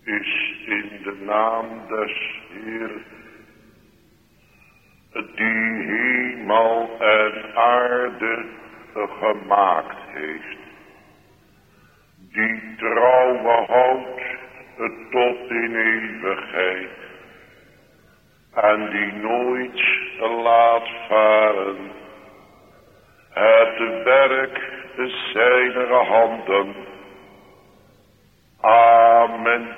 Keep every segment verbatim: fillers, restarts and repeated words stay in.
is in de naam des Heer, die hemel en aarde gemaakt heeft, die trouwe houdt tot in eeuwigheid en die nooit laat varen het werk zijner handen. Amen.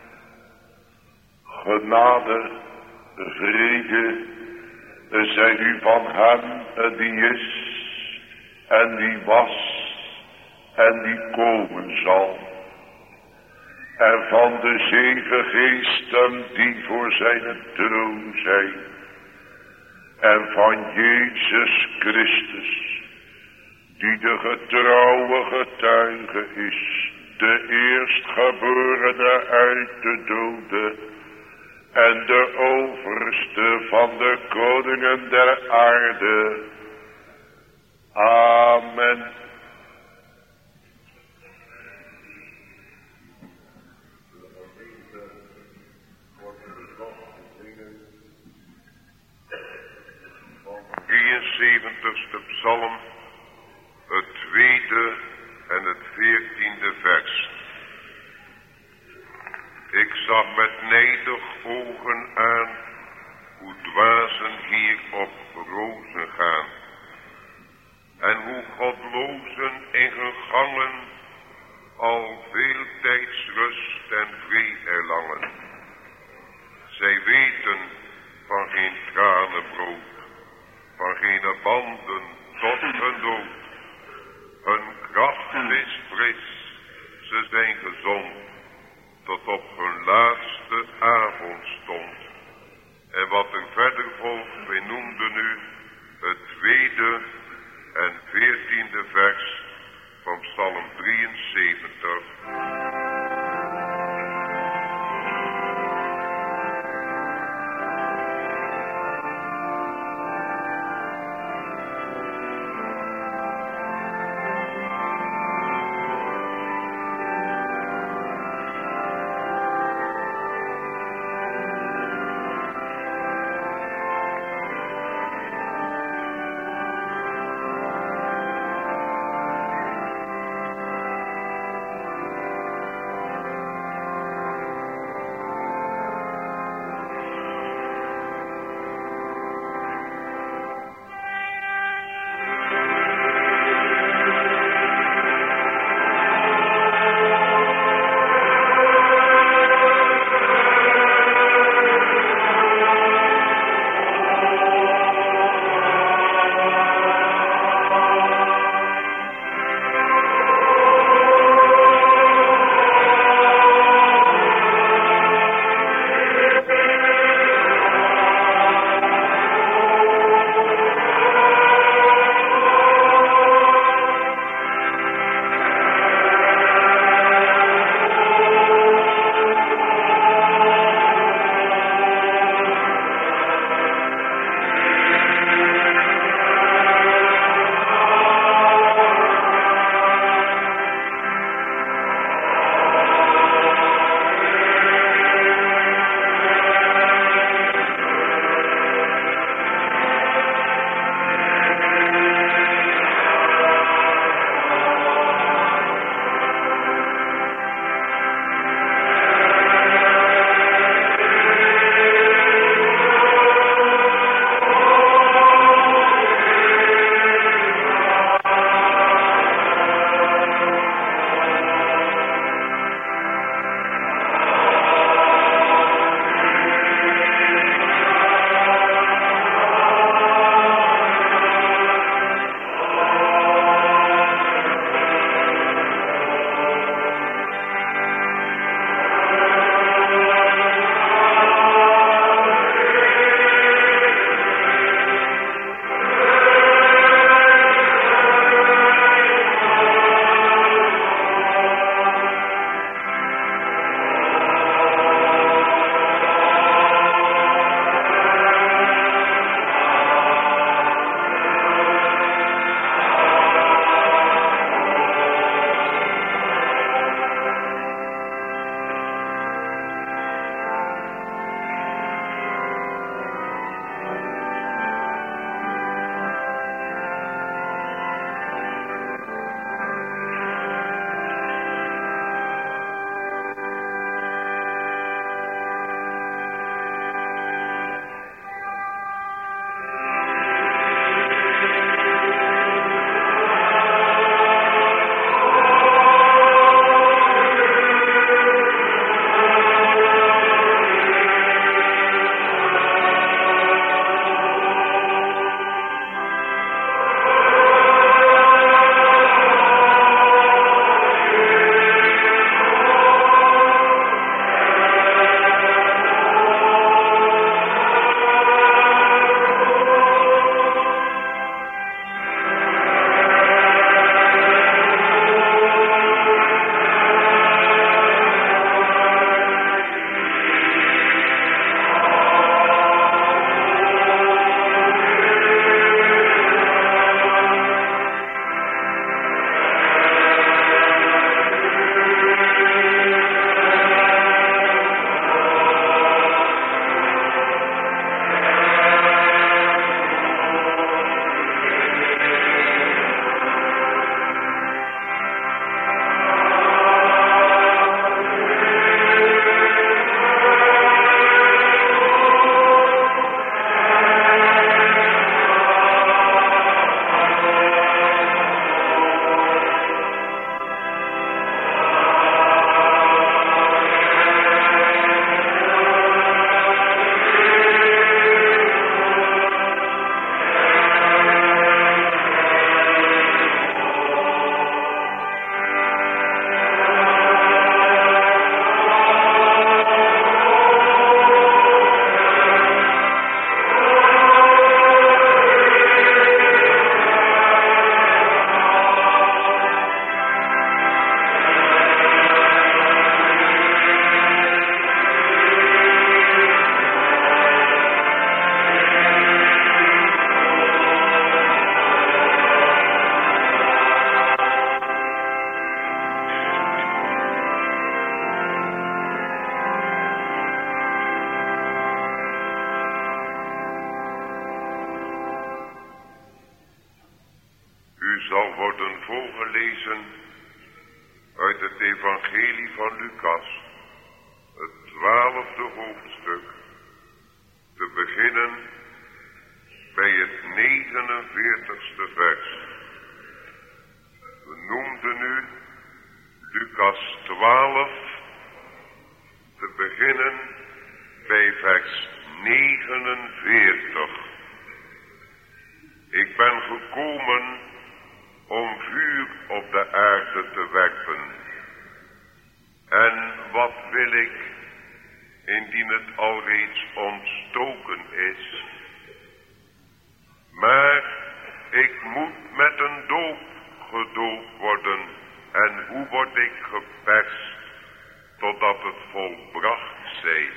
Genade, vrede, zij u van hem die is en die was en die komen zal. En van de zeven geesten die voor zijn troon zijn. En van Jezus Christus, die de getrouwe getuige is, de eerstgeborene uit de doden en de overste van de koningen der aarde. Amen. drieënzeventigste psalm, het tweede en het veertiende vers. Ik zag met nijdig ogen aan hoe dwazen hier op rozen gaan, en hoe godlozen in hun gangen al veel tijds rust en vrede erlangen. Zij weten van geen tranenbrood, van geen banden tot hun dood. Hun kracht is fris, ze zijn gezond, tot op hun laatste avondstond. En wat er verder volgt, wij noemden nu het tweede en veertiende vers van Psalm drieënzeventig. worden voorgelezen uit het evangelie van Lucas, het twaalfde hoofdstuk, te beginnen bij het negenenveertigste vers. We noemden nu Lucas twaalf, te beginnen bij vers negenenveertig. Ik ben gekomen om vuur op de aarde te werpen. En wat wil ik, indien het alreeds ontstoken is? Maar ik moet met een doop gedoopt worden. En hoe word ik geperst, totdat het volbracht zij?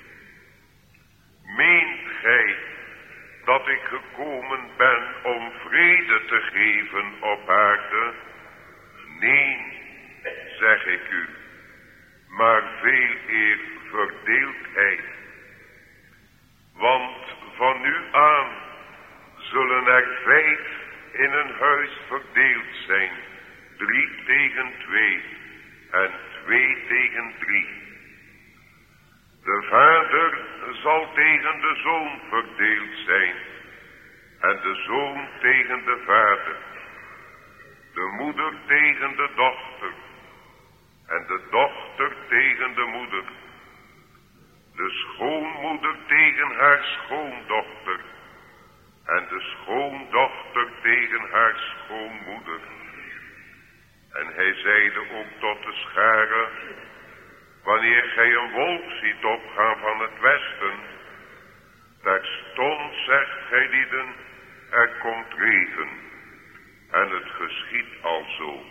Meent gij dat ik gekomen ben om vrede te geven op aarde? Nee, zeg ik u, maar veel eer verdeeldheid. Want van nu aan zullen er vijf in een huis verdeeld zijn, drie tegen twee en twee tegen drie. De vader zal tegen de zoon verdeeld zijn en de zoon tegen de vader, de moeder tegen de dochter en de dochter tegen de moeder, de schoonmoeder tegen haar schoondochter en de schoondochter tegen haar schoonmoeder. En hij zeide ook tot de schare: wanneer gij een wolk ziet opgaan van het westen, terstond zegt gij lieden, er komt regen, en het geschiedt alzo.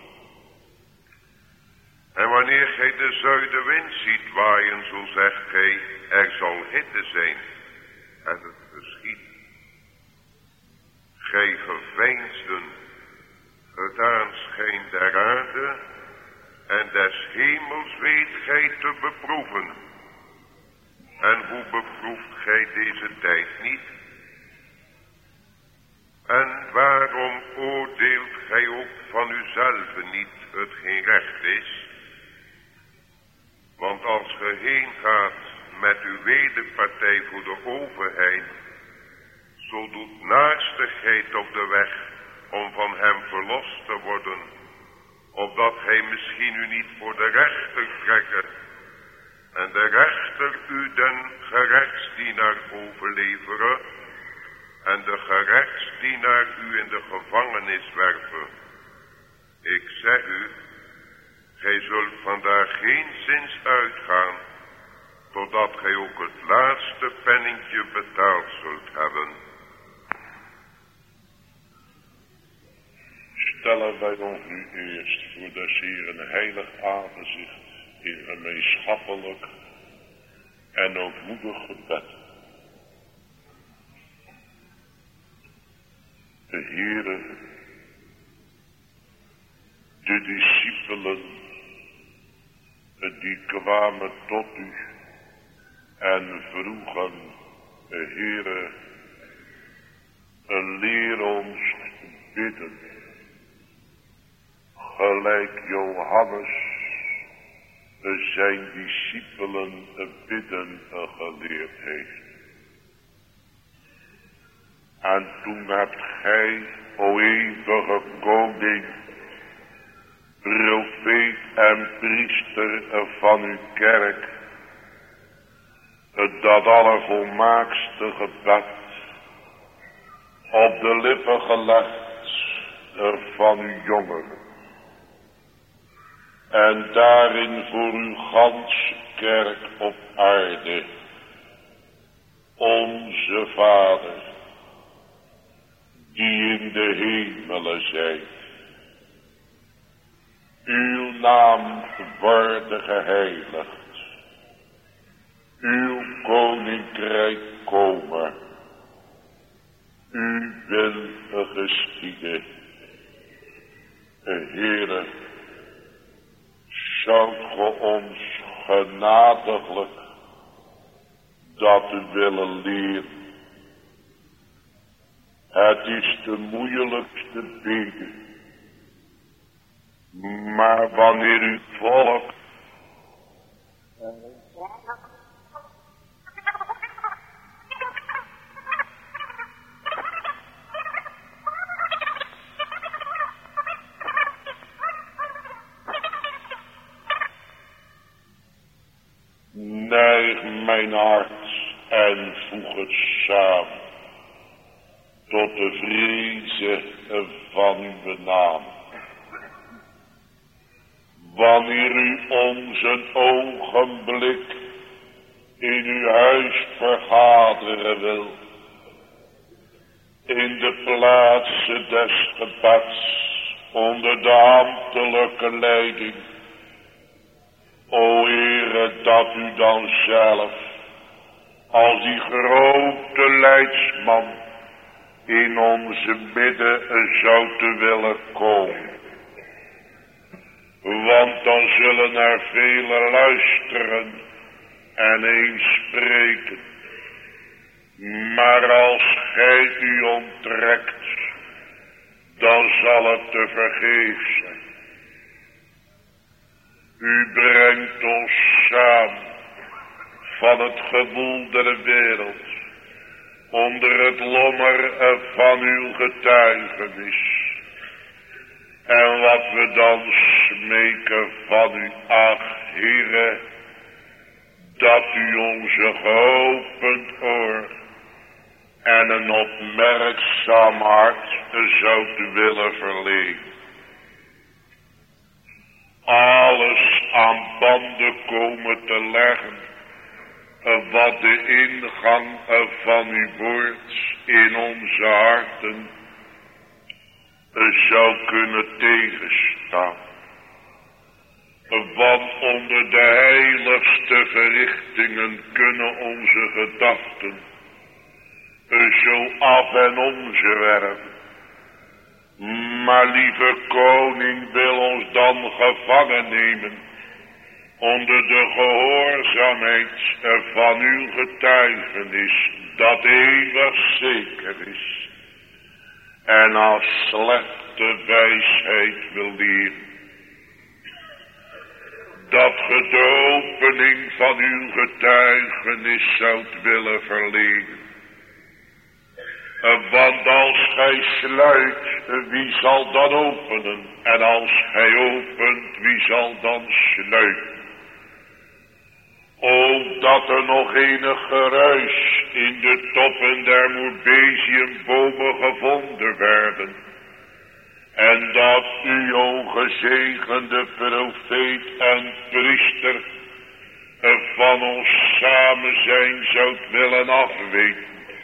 En wanneer gij de zuidenwind ziet waaien, zo zegt gij, er zal hitte zijn, en het geschiedt. Gij geveinsden het aanschijn der aarde, en des hemels weet gij te beproeven. En hoe beproeft gij deze tijd niet? En waarom oordeelt gij ook van uzelf niet hetgeen recht is? Want als ge heen gaat met uw wederpartij voor de overheid, zo doet naarstigheid op de weg om van hem verlost te worden, opdat gij misschien u niet voor de rechter trekken en de rechter u den gerechtsdienaar overleveren en de gerechtsdienaar u in de gevangenis werpen. Ik zeg u, gij zult vandaag geenszins uitgaan, totdat gij ook het laatste penningje betaald zult hebben. Stellen wij ons nu eerst voor des Heeren heilig aangezicht in gemeenschappelijk en ootmoedig gebed. De Heere, de discipelen, die kwamen tot u en vroegen, Heere, leer ons bidden, gelijk Johannes zijn discipelen bidden geleerd heeft. En toen hebt gij, o eeuwige koning, profeet en priester van uw kerk, dat allervolmaakste gebed op de lippen gelegd van uw jongeren. En daarin voor uw ganse kerk op aarde, onze Vader, die in de hemelen zijt, uw naam worde geheiligd, uw koninkrijk komen, uw wil geschieden. Heere, zoudt ge ons genadiglijk dat u willen leren. Het is de moeilijkste bede Maar wanneer uw volk neig mijn hart en voeg het samen tot de vreze van uw naam. Wanneer u ons een ogenblik in uw huis vergaderen wil, in de plaatsen des gebeds, onder de ambtelijke leiding, o Heere, dat u dan zelf, als die grote leidsman, in onze midden zou te willen komen. Want dan zullen er velen luisteren en eens spreken. Maar als gij u onttrekt, dan zal het te vergeefs zijn. U brengt ons samen van het gewoel der wereld, onder het lommer van uw getuigenis. En wat we dan smeken van u, ach Heere, dat u onze geopend oor en een opmerkzaam hart zou willen verlenen. Alles aan banden komen te leggen, wat de ingang van uw woord in onze harten zou kunnen tegenstaan. Want onder de heiligste verrichtingen kunnen onze gedachten zo af en omzwerven. Maar lieve koning wil ons dan gevangen nemen onder de gehoorzaamheid van uw getuigenis, dat eeuwig zeker is, en als slechte wijsheid wil leren. Dat ge de opening van uw getuigenis zoudt willen verlenen. Want als gij sluit, wie zal dan openen? En als gij opent, wie zal dan sluiten? O, dat er nog enig geruis in de toppen der moerbeziumbomen gevonden werden. En dat u, o gezegende profeet en priester, van ons samen zijn zoudt willen afweten.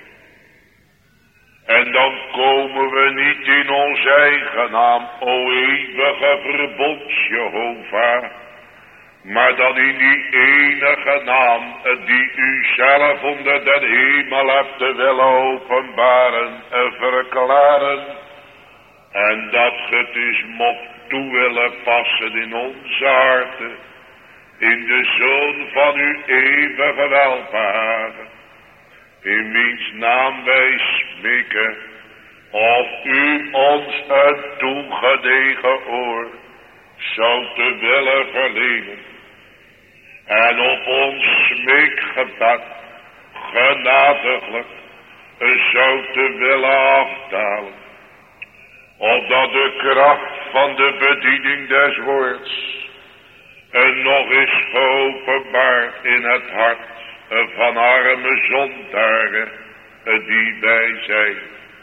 En dan komen we niet in ons eigen naam, o eeuwige verbond Jehovah, maar dan in die enige naam die u zelf onder den hemel hebt te willen openbaren en verklaren. En dat het is mocht toe willen passen in onze harten, in de Zoon van uw eeuwige welbehagen, in wiens naam wij smeken, of u ons een toegedegen oor zou te willen verlenen, en op ons smeekgebed genadiglijk zou te willen afdalen, opdat de kracht van de bediening des woords en nog is geopenbaard in het hart van arme zondaren die wij zijn.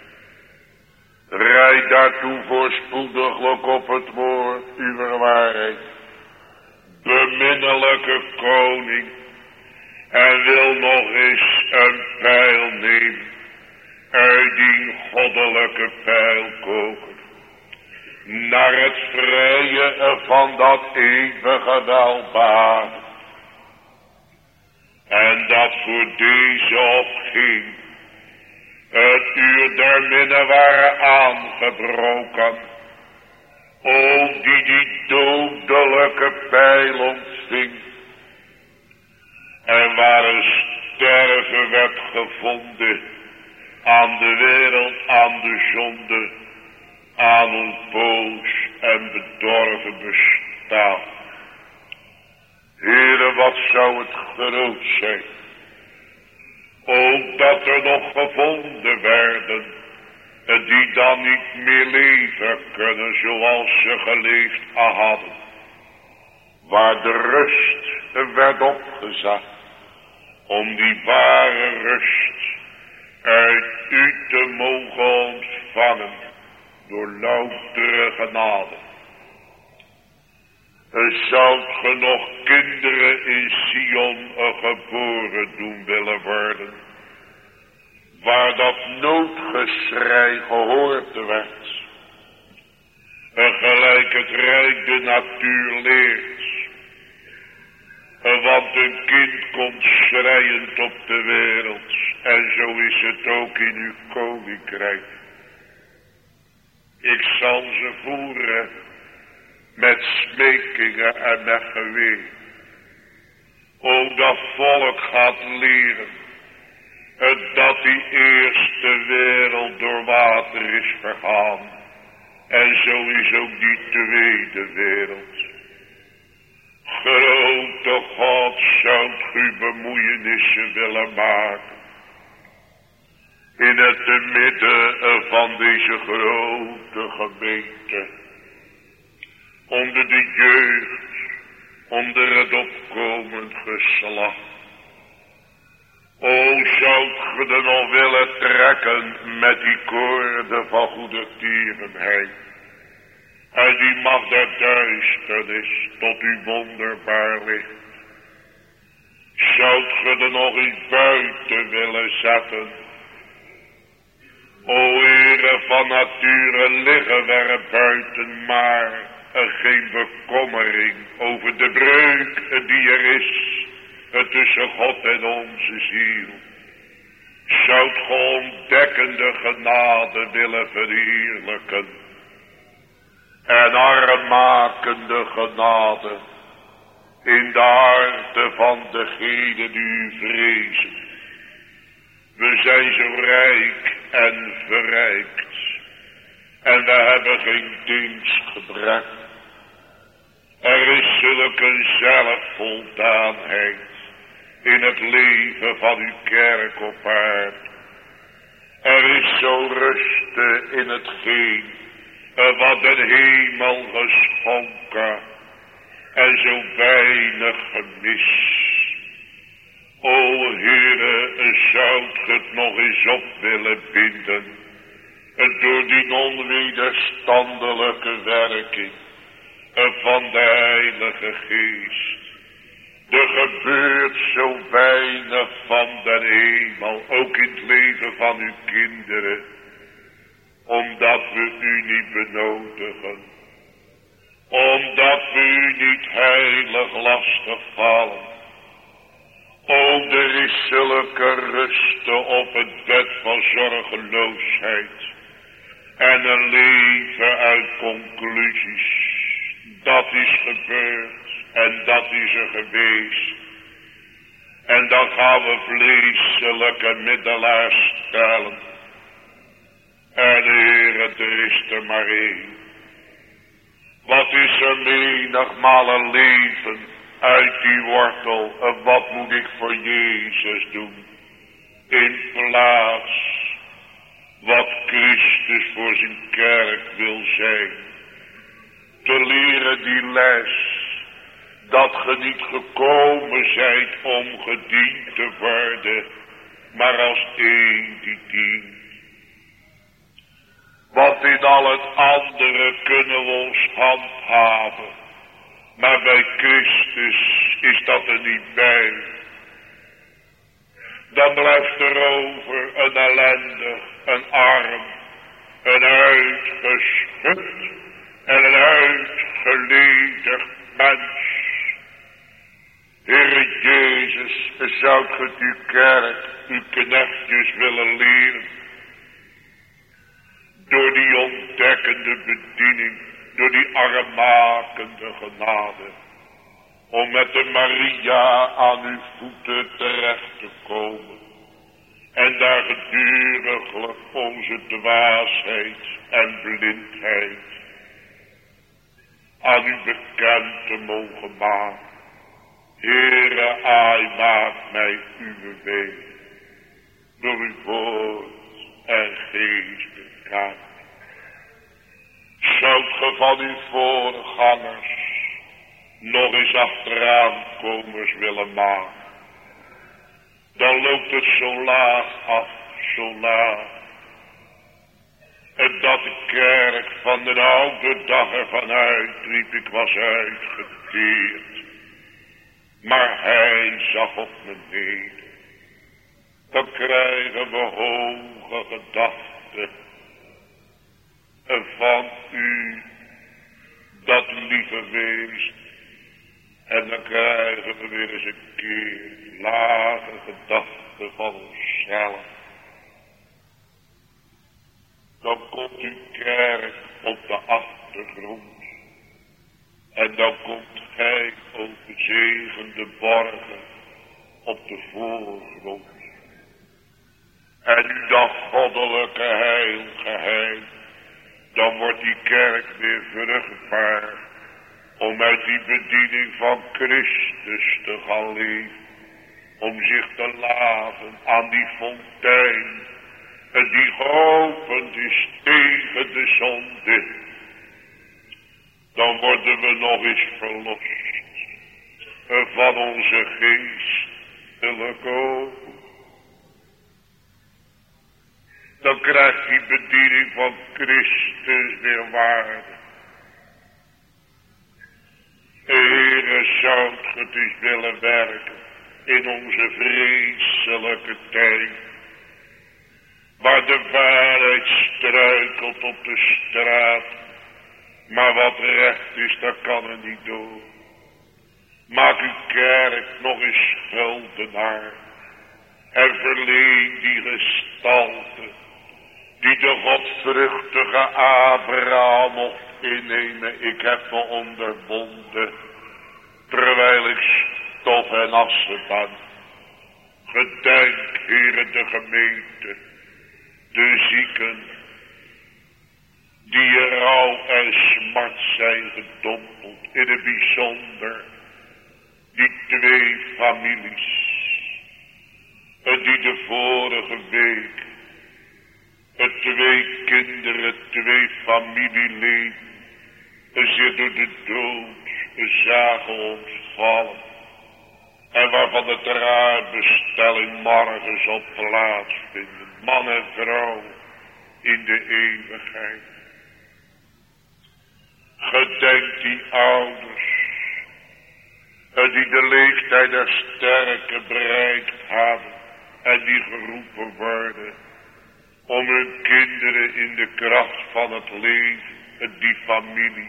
Rijd daartoe voorspoediglijk op het woord uw waarheid, beminnelijke koning, en wil nog eens een pijl nemen uit die goddelijke pijlkoker, naar het vrije van dat eeuwige welbehagen. En dat voor deze opging het uur der minne waren aangebroken, o die die dodelijke pijl ontving, en waar een sterven werd gevonden aan de wereld, aan de zonde, aan ons boos en bedorven bestaan. Heere, wat zou het groot zijn, ook dat er nog gevonden werden, die dan niet meer leven kunnen zoals ze geleefd hadden. Waar de rust werd opgezet, om die ware rust uit u te mogen ontvangen, door loutere genade. Zoudt ge nog kinderen in Sion geboren doen willen worden, waar dat noodgeschrei gehoord werd, en gelijk het rijk de natuur leert. Want een kind komt schreiend op de wereld, en zo is het ook in uw koninkrijk. Ik zal ze voeren met smekingen en met geweer. Ook dat volk gaat leren dat die eerste wereld door water is vergaan. En zo is ook die tweede wereld. Grote God, zoudt u bemoeienissen willen maken in het midden van deze grote gemeente, onder de jeugd, onder het opkomend geslacht. O, zoudt ge er nog willen trekken met die koorden van goedertierenheid, en die mag der duisternis tot uw wonderbaar licht. Zoudt ge er nog iets buiten willen zetten? O Heere, van nature liggen we er buiten, maar er geen bekommering over de breuk die er is tussen God en onze ziel. Zoudt ge ontdekkende genade willen verheerlijken en armmakende genade in de harten van degenen die u vrezen. We zijn zo rijk en verrijkt, en we hebben geen dienstgebrek. Er is zulke zelfvoldaanheid in het leven van uw kerk op aarde. Er is zo rust in hetgeen wat de hemel geschonken, en zo weinig gemis. O Heere, zoudt ge het nog eens op willen binden, door die onwederstandelijke werking van de Heilige Geest. Er gebeurt zo weinig van de hemel, ook in het leven van uw kinderen, omdat we u niet benodigen, omdat we u niet heilig lastig vallen. O, er is zulke rusten op het bed van zorgeloosheid en een leven uit conclusies. Dat is gebeurd en dat is er geweest. En dan gaan we vleeselijke middelaars stellen. En Heere, er is er maar één. Wat is er menigmaal een leven uit die wortel? En wat moet ik voor Jezus doen? In plaats wat Christus voor zijn kerk wil zijn. Te leren die les, dat ge niet gekomen zijt om gediend te worden, maar als één die dient. Want in al het andere kunnen we ons handhaven, maar bij Christus is dat er niet bij. Dan blijft er over een ellendig, een arm, een uitgeschud en een uitgeledigd mens. Heere Jezus, zoudt ge uw kerk, uw knechtjes willen leren, door die ontdekkende bediening, door die armmakende genade, om met de Maria aan uw voeten terecht te komen, en daar geduriglijk onze dwaasheid en blindheid aan u bekend te mogen maken. Heere, ai, maak mij uw weg, door uw woord en geest bekend. Zoudt ge van uw voorgangers nog eens achteraankomers willen maken, dan loopt het zo laag af, zo laag. En dat de kerk van de oude dag ervan uitriep, ik was uitgeteerd. Maar hij zag op me neder. Dan krijgen we hoge gedachten van u, dat lieve weest. En dan krijgen we weer eens een keer lage gedachten van onszelf. Dan komt uw kerk op de achtergrond. En dan komt gij op gezegende borgen op de voorgrond. En u dat goddelijke heil geheim, dan wordt die kerk weer vruchtbaar om uit die bediening van Christus te gaan leven. Om zich te laven aan die fontein die geopend is tegen de zonde. Dan worden we nog eens verlost van onze geestelijke ogen. Dan krijgt die bediening van Christus weer waarde. Heere, zoudt ge het eens willen werken in onze vreselijke tijd, waar de waarheid struikelt op de straat, maar wat recht is, dat kan er niet door. Maak uw kerk nog eens schuldenaar en verleen die gestalte die de godvruchtige Abraham mocht innemen. Ik heb me onderbonden terwijl ik stof en assen ben. Gedenk, Heere, de gemeente, de zieken die in rouw en smart zijn gedompeld, in het bijzonder die twee families die de vorige week het twee kinderen, twee familieleden zich door de dood zagen ontvallen en waarvan de traanbestelling morgen zal plaatsvinden, man en vrouw in de eeuwigheid. Gedenk die ouders die de leeftijd der sterken bereikt hebben en die geroepen worden om hun kinderen in de kracht van het leven, die familie,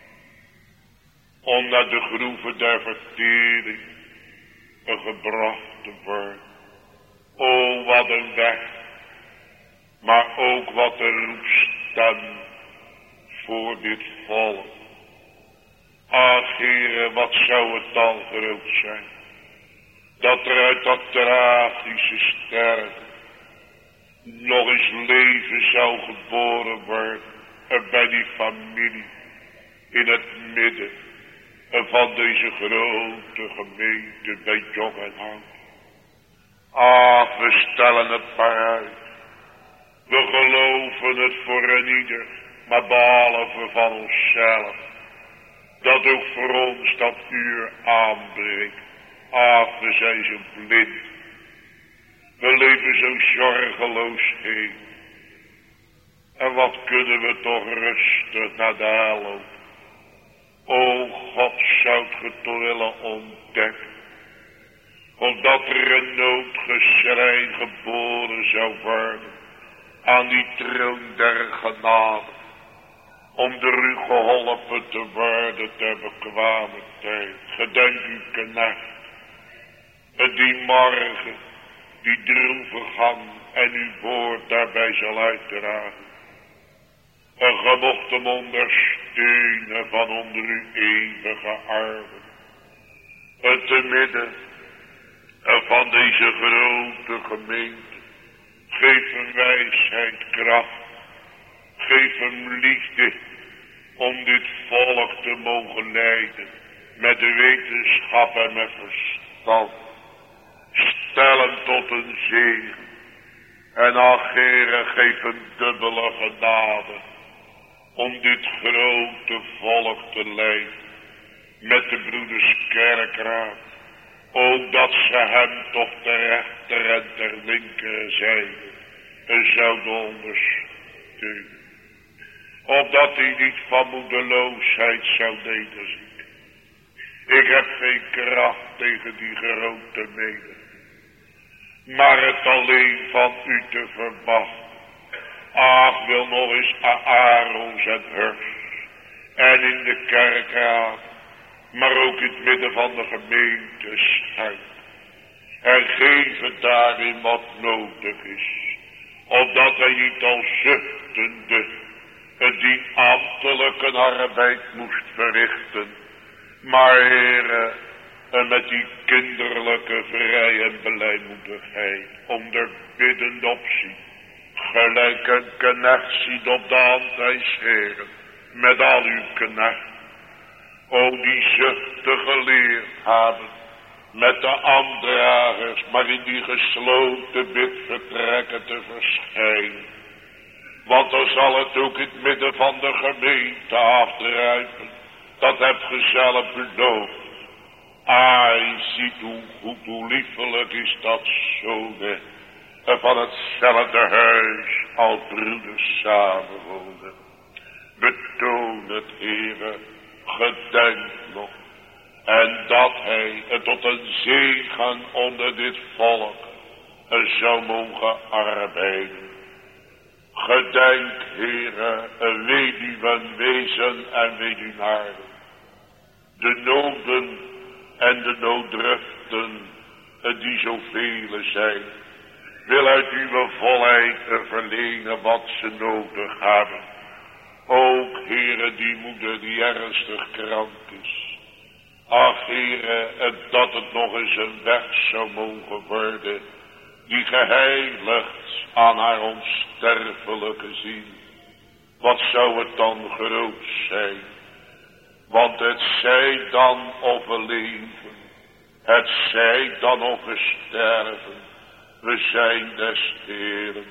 om naar de groeven der vertering gebracht te worden. O, wat een weg, maar ook wat een roepstem voor dit volk. Ach, Heere, wat zou het dan groot zijn, dat er uit dat tragische sterven nog eens leven zou geboren worden bij die familie in het midden van deze grote gemeente bij Jong en Oud. Ach, we stellen het maar uit. We geloven het voor een ieder, maar behalve van onszelf, dat ook voor ons dat uur aanbreekt. Ach, we zijn zo blind. We leven zo zorgeloos heen. En wat kunnen we toch rustig naar de hel lopen. O God, zou ge toch willen ontdekken, omdat er een noodgeschrei geboren zou worden aan die troon der genade, om door u geholpen te worden ter bekwame tijd. Gedenk uw knecht, die morgen die droeve gang en uw woord daarbij zal uitdragen. En ge mocht hem ondersteunen van onder uw eeuwige armen. En te midden van deze grote gemeente, geef hem wijsheid, kracht, geef hem liefde, om dit volk te mogen leiden met de wetenschap en met verstand. Stel hem tot een zegen. En ach, Heere, geef een dubbele genade om dit grote volk te leiden met de broeders Kerkraad. Ook dat ze hem toch ter rechter en ter linkerzijde en zouden ondersteunen. Opdat hij niet van moedeloosheid zou nederzien. Ik heb geen kracht tegen die grote menigte, maar het alleen van u te verwachten. Ach, wil nog eens Aarons en Hurs en in de kerkraad, maar ook in het midden van de gemeente schijnt. En geven daarin wat nodig is, opdat hij niet al zuchtende die ambtelijke arbeid moest verrichten, maar Heere, en met die kinderlijke vrij en blijmoedigheid onder biddend opzien, gelijk een knecht ziet op de hand des Heeren, met al uw knecht, o die zucht geleerd hebben, met de aandragers, maar in die gesloten bidvertrekken te verschijnen. Want dan zal het ook in het midden van de gemeente afdruipen. Dat hebt ge zelf beloofd. Ah, je ziet hoe goed, hoe liefelijk is dat zo, hè. En van hetzelfde huis al broeders samenwonen. Betoon het, Heere, gedenk nog. En dat hij het tot een zegen onder dit volk zou mogen arbeiden. Gedenk, Heere, weduwen, wezen en weduwnaren. De noden en de nooddruften, die zoveel zijn, wil uit uw volheid verlenen wat ze nodig hebben. Ook, Heere, die moeder die ernstig krank is. Ach, Heere, dat het nog eens een weg zou mogen worden, die geheiligd aan haar onsterfelijke ziel. Wat zou het dan groot zijn? Want het zij dan of we leven, het zij dan of we sterven, we zijn des Heeren.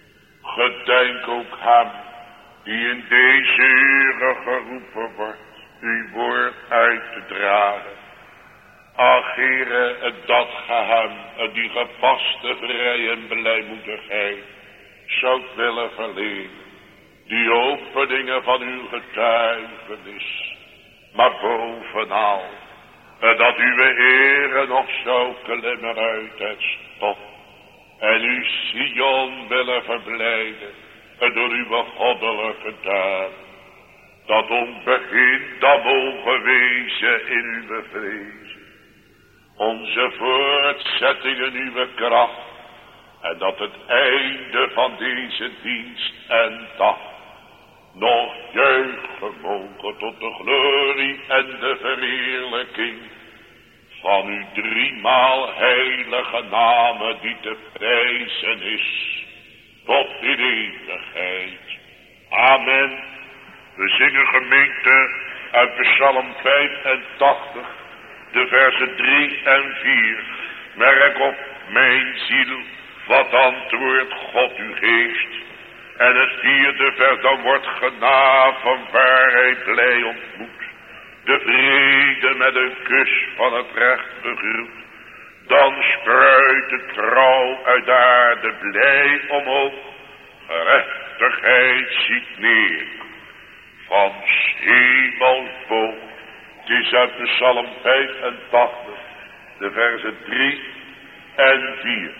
Gedenk ook hem, die in deze uren geroepen wordt, uw woord uit te dragen. Ach, Heere, dat ge hem, die gepaste vrij en blijmoedigheid, zoudt willen verlenen. Die openingen van uw getuigenis, maar bovenal, dat uw Heere nog zou klimmen uit het stof. En uw Sion willen verblijden, door uw goddelijke daad. Dat ons begin dan mogen wezen in uw vrezen. Onze voortzettingen uw kracht. En dat het einde van deze dienst en dag nog juichen mogen tot de glorie en de verheerlijking van uw driemaal heilige namen die te prijzen is tot in eeuwigheid. Amen. We zingen, gemeente, uit Psalm vijfentachtig, de versen drie en vier. Merk op, mijn ziel, wat antwoordt God uw geest. En het vierde vers, dan wordt genade van waarheid blij ontmoet. De vrede met een kus van het recht begroet. Dan spruit de trouw uit de aarde blij omhoog. Gerechtigheid ziet neer van hemel boog. Het is uit Psalm vijfentachtig, de versen drie en vier.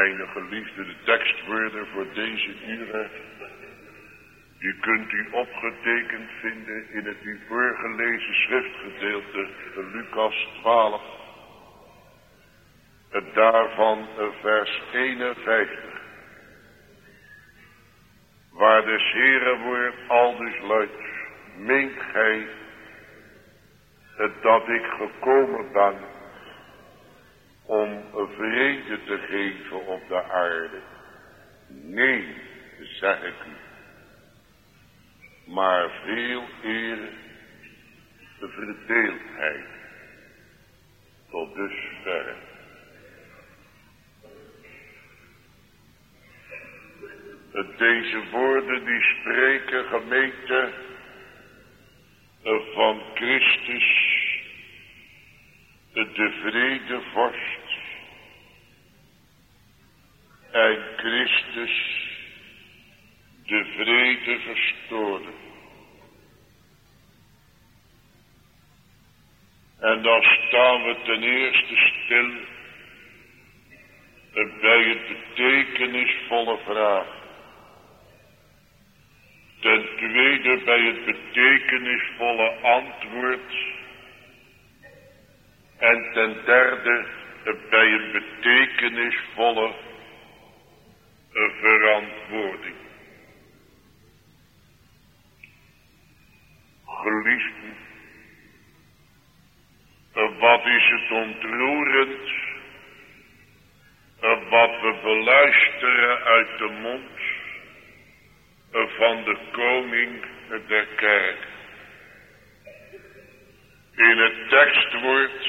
Mijn geliefde, de tekstwoorden voor deze uren, die kunt u opgetekend vinden in het u voorgelezen schriftgedeelte, Lucas twaalf. Het daarvan vers eenenvijftig. Waar de Heere woord aldus luidt, meent gij dat ik gekomen ben om vrede te geven op de aarde? Nee, zeg ik u, maar veel eer de verdeeldheid. Tot dusver. Deze woorden die spreken, gemeente, van Christus, de vredevorst, en Christus, de vrede verstoorde. En dan staan we ten eerste stil bij het betekenisvolle vraag. Ten tweede bij het betekenisvolle antwoord. En ten derde bij een betekenisvolle verantwoording. Geliefden, wat is het ontroerend wat we beluisteren uit de mond van de koning der kerk. In het tekstwoord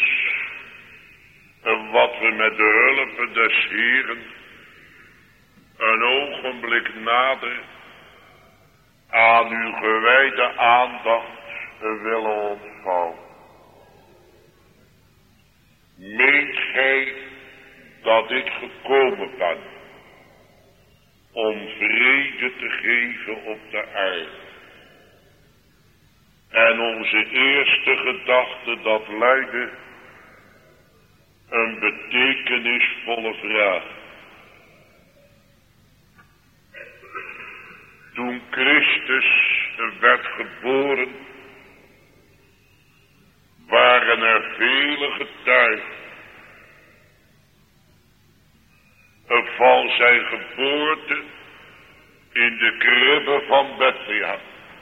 wat we met de hulp des Heeren een ogenblik nader aan uw gewijde aandacht willen ontvouwen. Meent gij dat ik gekomen ben om vrede te geven op de aarde? En onze eerste gedachte, dat luidde een betekenisvolle vraag. Toen Christus werd geboren, waren er vele getuigen van zijn geboorte in de kribbe van Bethlehem.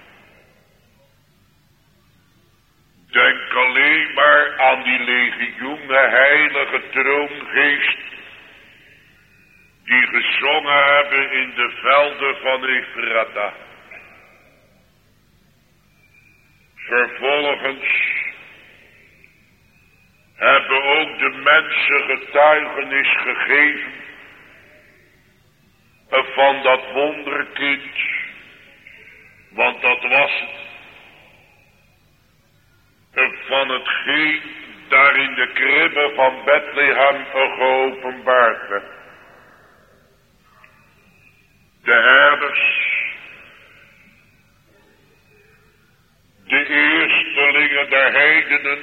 Denk alleen maar aan die legioenen heilige troongeest die gezongen hebben in de velden van Ephrata. Vervolgens hebben ook de mensen getuigenis gegeven van dat wonderkind, want dat was het, van hetgeen daar in de kribbe van Bethlehem geopenbaard werd. De herders, de eerstelingen der heidenen,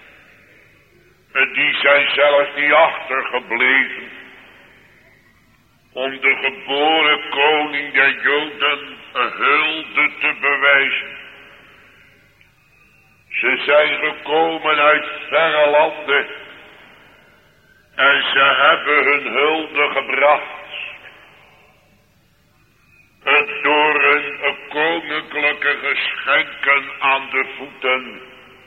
die zijn zelfs niet achtergebleven om de geboren koning der Joden een hulde te bewijzen. Ze zijn gekomen uit verre landen en ze hebben hun hulde gebracht. Het door hun koninklijke geschenken aan de voeten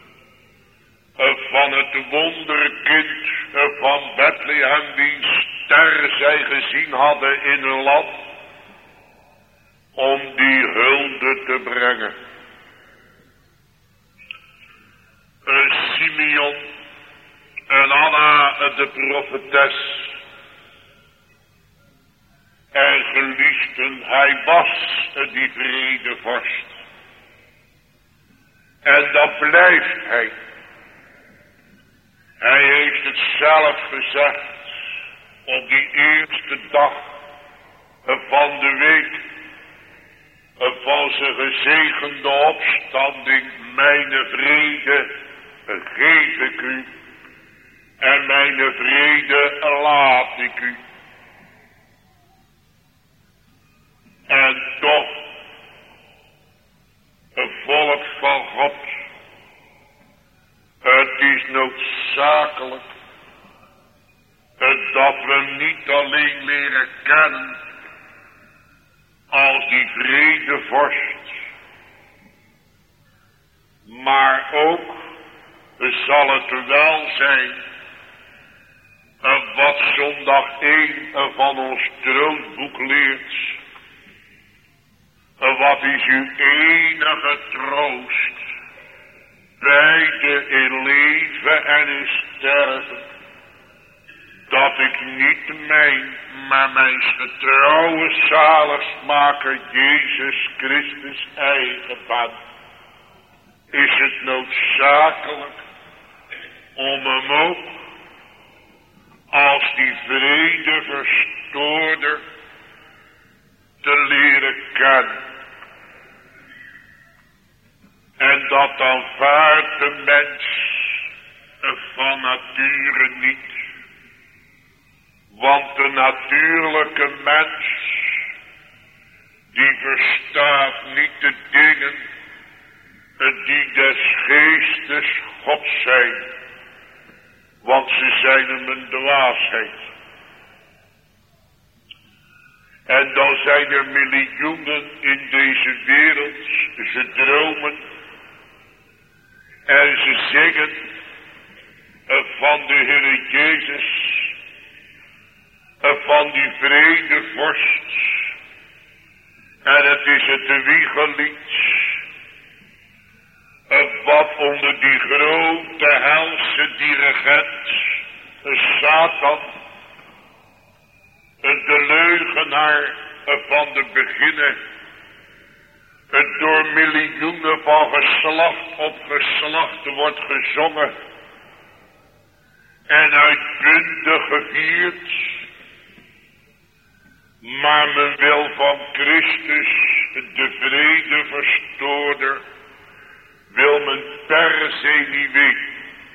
van het wonderkind van Bethlehem, wiens ster zij gezien hadden in hun land, om die hulde te brengen. Een Simeon en Anna de profetes. En geliefden, hij was die vredevorst. En dat blijft hij. Hij heeft het zelf gezegd op die eerste dag van de week van zijn gezegende opstanding. Mijn vrede geef ik u en mijn vrede laat ik u. noodzakelijk dat we hem niet alleen leren kennen als die vredevorst, maar ook zal het wel zijn wat zondag één van ons troostboek leert. Wat is uw enige troost, beide in leven en in sterven? Dat ik niet mijn, maar mijn getrouwe zaligmaker Jezus Christus eigen ben. Is het noodzakelijk om hem ook als die vredeverstoorder te leren kennen. En dat aanvaardt de mens van nature niet. Want de natuurlijke mens, die verstaat niet de dingen die des geestes God zijn. Want ze zijn hem een dwaasheid. En dan zijn er miljoenen in deze wereld, ze dromen en ze zingen van de Heer Jezus, van die vredevorst. En het is het wiegelied wat onder die grote helse dirigent, Satan, de leugenaar van de beginnen, het door miljoenen van geslacht op geslacht wordt gezongen en uitbundig gevierd. Maar men wil van Christus, de vredeverstoorder, wil men per se niet weten.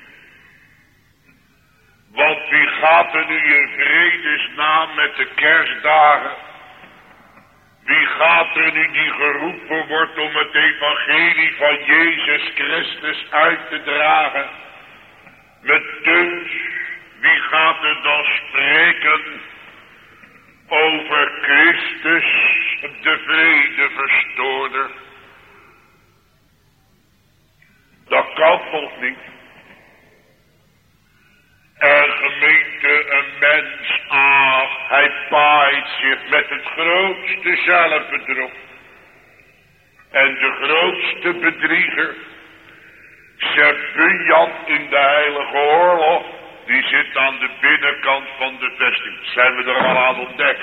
Want wie gaat er nu in vredesnaam met de kerstdagen? Wie gaat er nu die geroepen wordt om het evangelie van Jezus Christus uit te dragen? Met deus, wie gaat er dan spreken over Christus, de vredeverstoorder? Dat kan toch niet? En gemeente, een mens, ach, hij paait zich met het grootste zelfbedrog. En de grootste bedrieger, Serbujan in de heilige oorlog, die zit aan de binnenkant van de vesting. Zijn we er al aan ontdekt?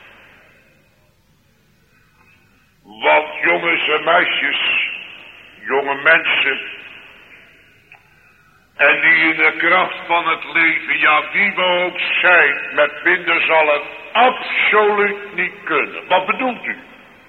Want jongens en meisjes, jonge mensen, en die in de kracht van het leven, ja wie we ook zijn, met minder zal het absoluut niet kunnen. Wat bedoelt u?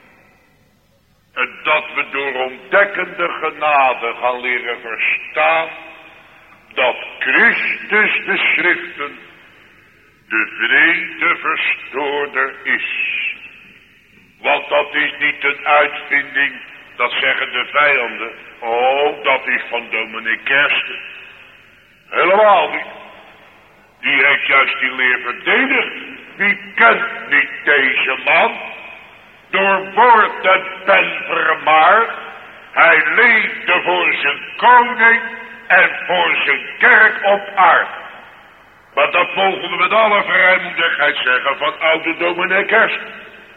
Dat we door ontdekkende genade gaan leren verstaan dat Christus de schriften de vredeverstoorder is. Want dat is niet een uitvinding, dat zeggen de vijanden. Oh, dat is van dominee Kersten. Helemaal niet. Die heeft juist die leer verdedigd. Wie kent niet deze man? Door woord en pen vermaard. Hij leefde voor zijn koning en voor zijn kerk op aarde. Maar dat mogen we met alle vrijmoedigheid zeggen van oude dominee Kersten.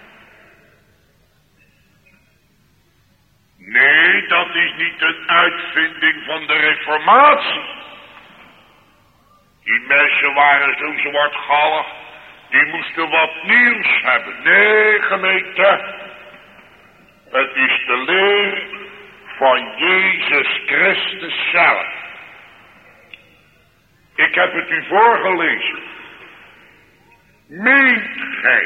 Nee, dat is niet een uitvinding van de reformatie. Die mensen waren zo zwartgallig, die moesten wat nieuws hebben. Nee, gemeente, het is de leer van Jezus Christus zelf. Ik heb het u voorgelezen. Meent gij?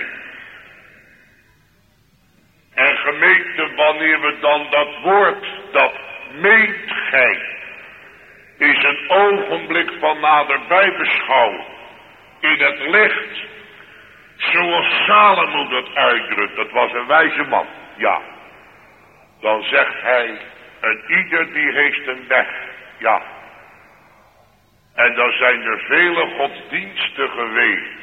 En gemeente, wanneer we dan dat woord, dat meent gij, is een ogenblik van naderbij beschouwen. In het licht, zoals Salomo dat uitdrukt, dat was een wijze man, ja. Dan zegt hij, en ieder die heeft een weg, ja. En dan zijn er vele godsdiensten geweest.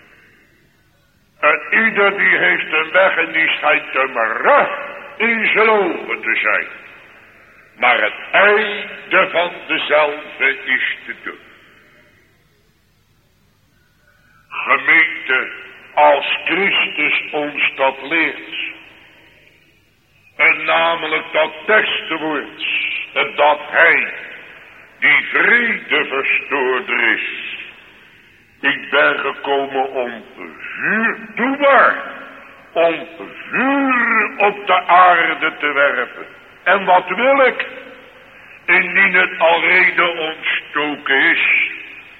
En ieder die heeft een weg en die schijnt hem recht in zijn ogen te zijn. Maar het einde van dezelfde is te doen. Gemeente, als Christus ons dat leert. En namelijk dat tekstwoord. Dat hij die vredeverstoorder is. Ik ben gekomen om vuur, doe maar, om vuur op de aarde te werpen. En wat wil ik? Indien het alrede ontstoken is.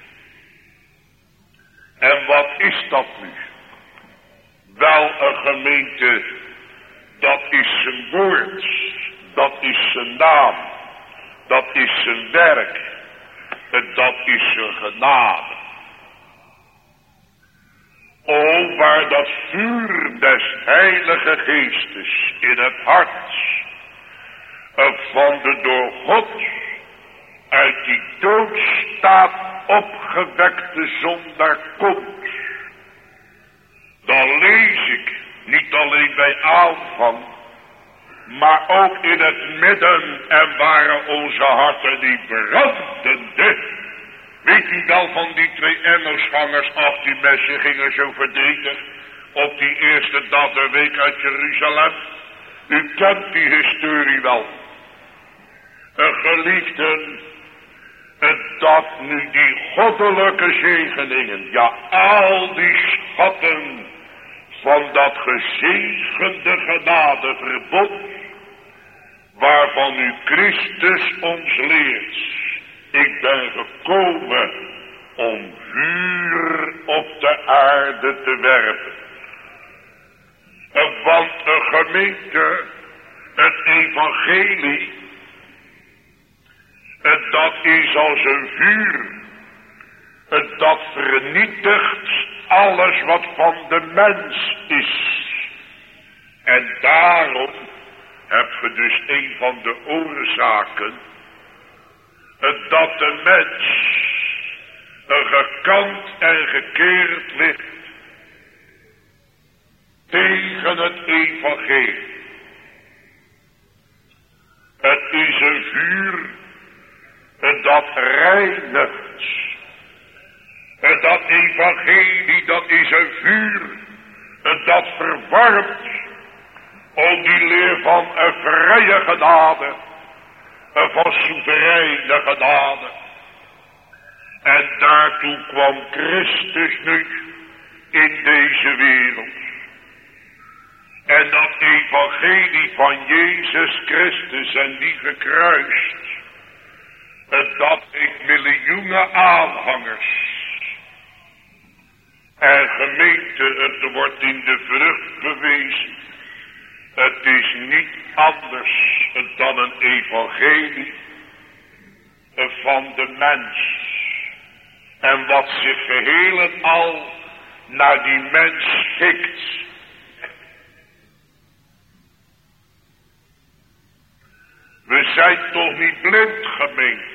En wat is dat nu? Wel, een gemeente, dat is zijn woord, dat is zijn naam, dat is zijn werk, en dat is zijn genade. O, waar dat vuur des Heilige Geestes in het hart van de door God uit die doodstaat opgewekte zondaar komt, dan lees ik niet alleen bij aanvang, maar ook in het midden en waren onze harten die brandende. Weet u wel van die twee Emmausgangers, ach die mensen gingen zo verdrietig op die eerste dag der week uit Jeruzalem. U kent die historie wel. Een geliefden, dat nu die goddelijke zegeningen, ja al die schatten van dat gezegende genadeverbond, waarvan u Christus ons leert. Ik ben gekomen om vuur op de aarde te werpen. Want een gemeente, het evangelie, dat is als een vuur. Dat vernietigt alles wat van de mens is. En daarom heb je dus een van de oorzaken, dat de mens gekant en gekeerd ligt tegen het evangelie. Het is een vuur dat reinigt. Dat evangelie, dat is een vuur dat verwarmt. O, die leer van een vrije genade, van soevereine genade. En daartoe kwam Christus nu in deze wereld. En dat evangelie van Jezus Christus en die gekruist, dat heeft miljoenen aanhangers. En gemeente, het wordt in de vrucht bewezen. Het is niet anders dan een evangelie van de mens. En wat zich geheel en al naar die mens schikt. We zijn toch niet blind, gemeente.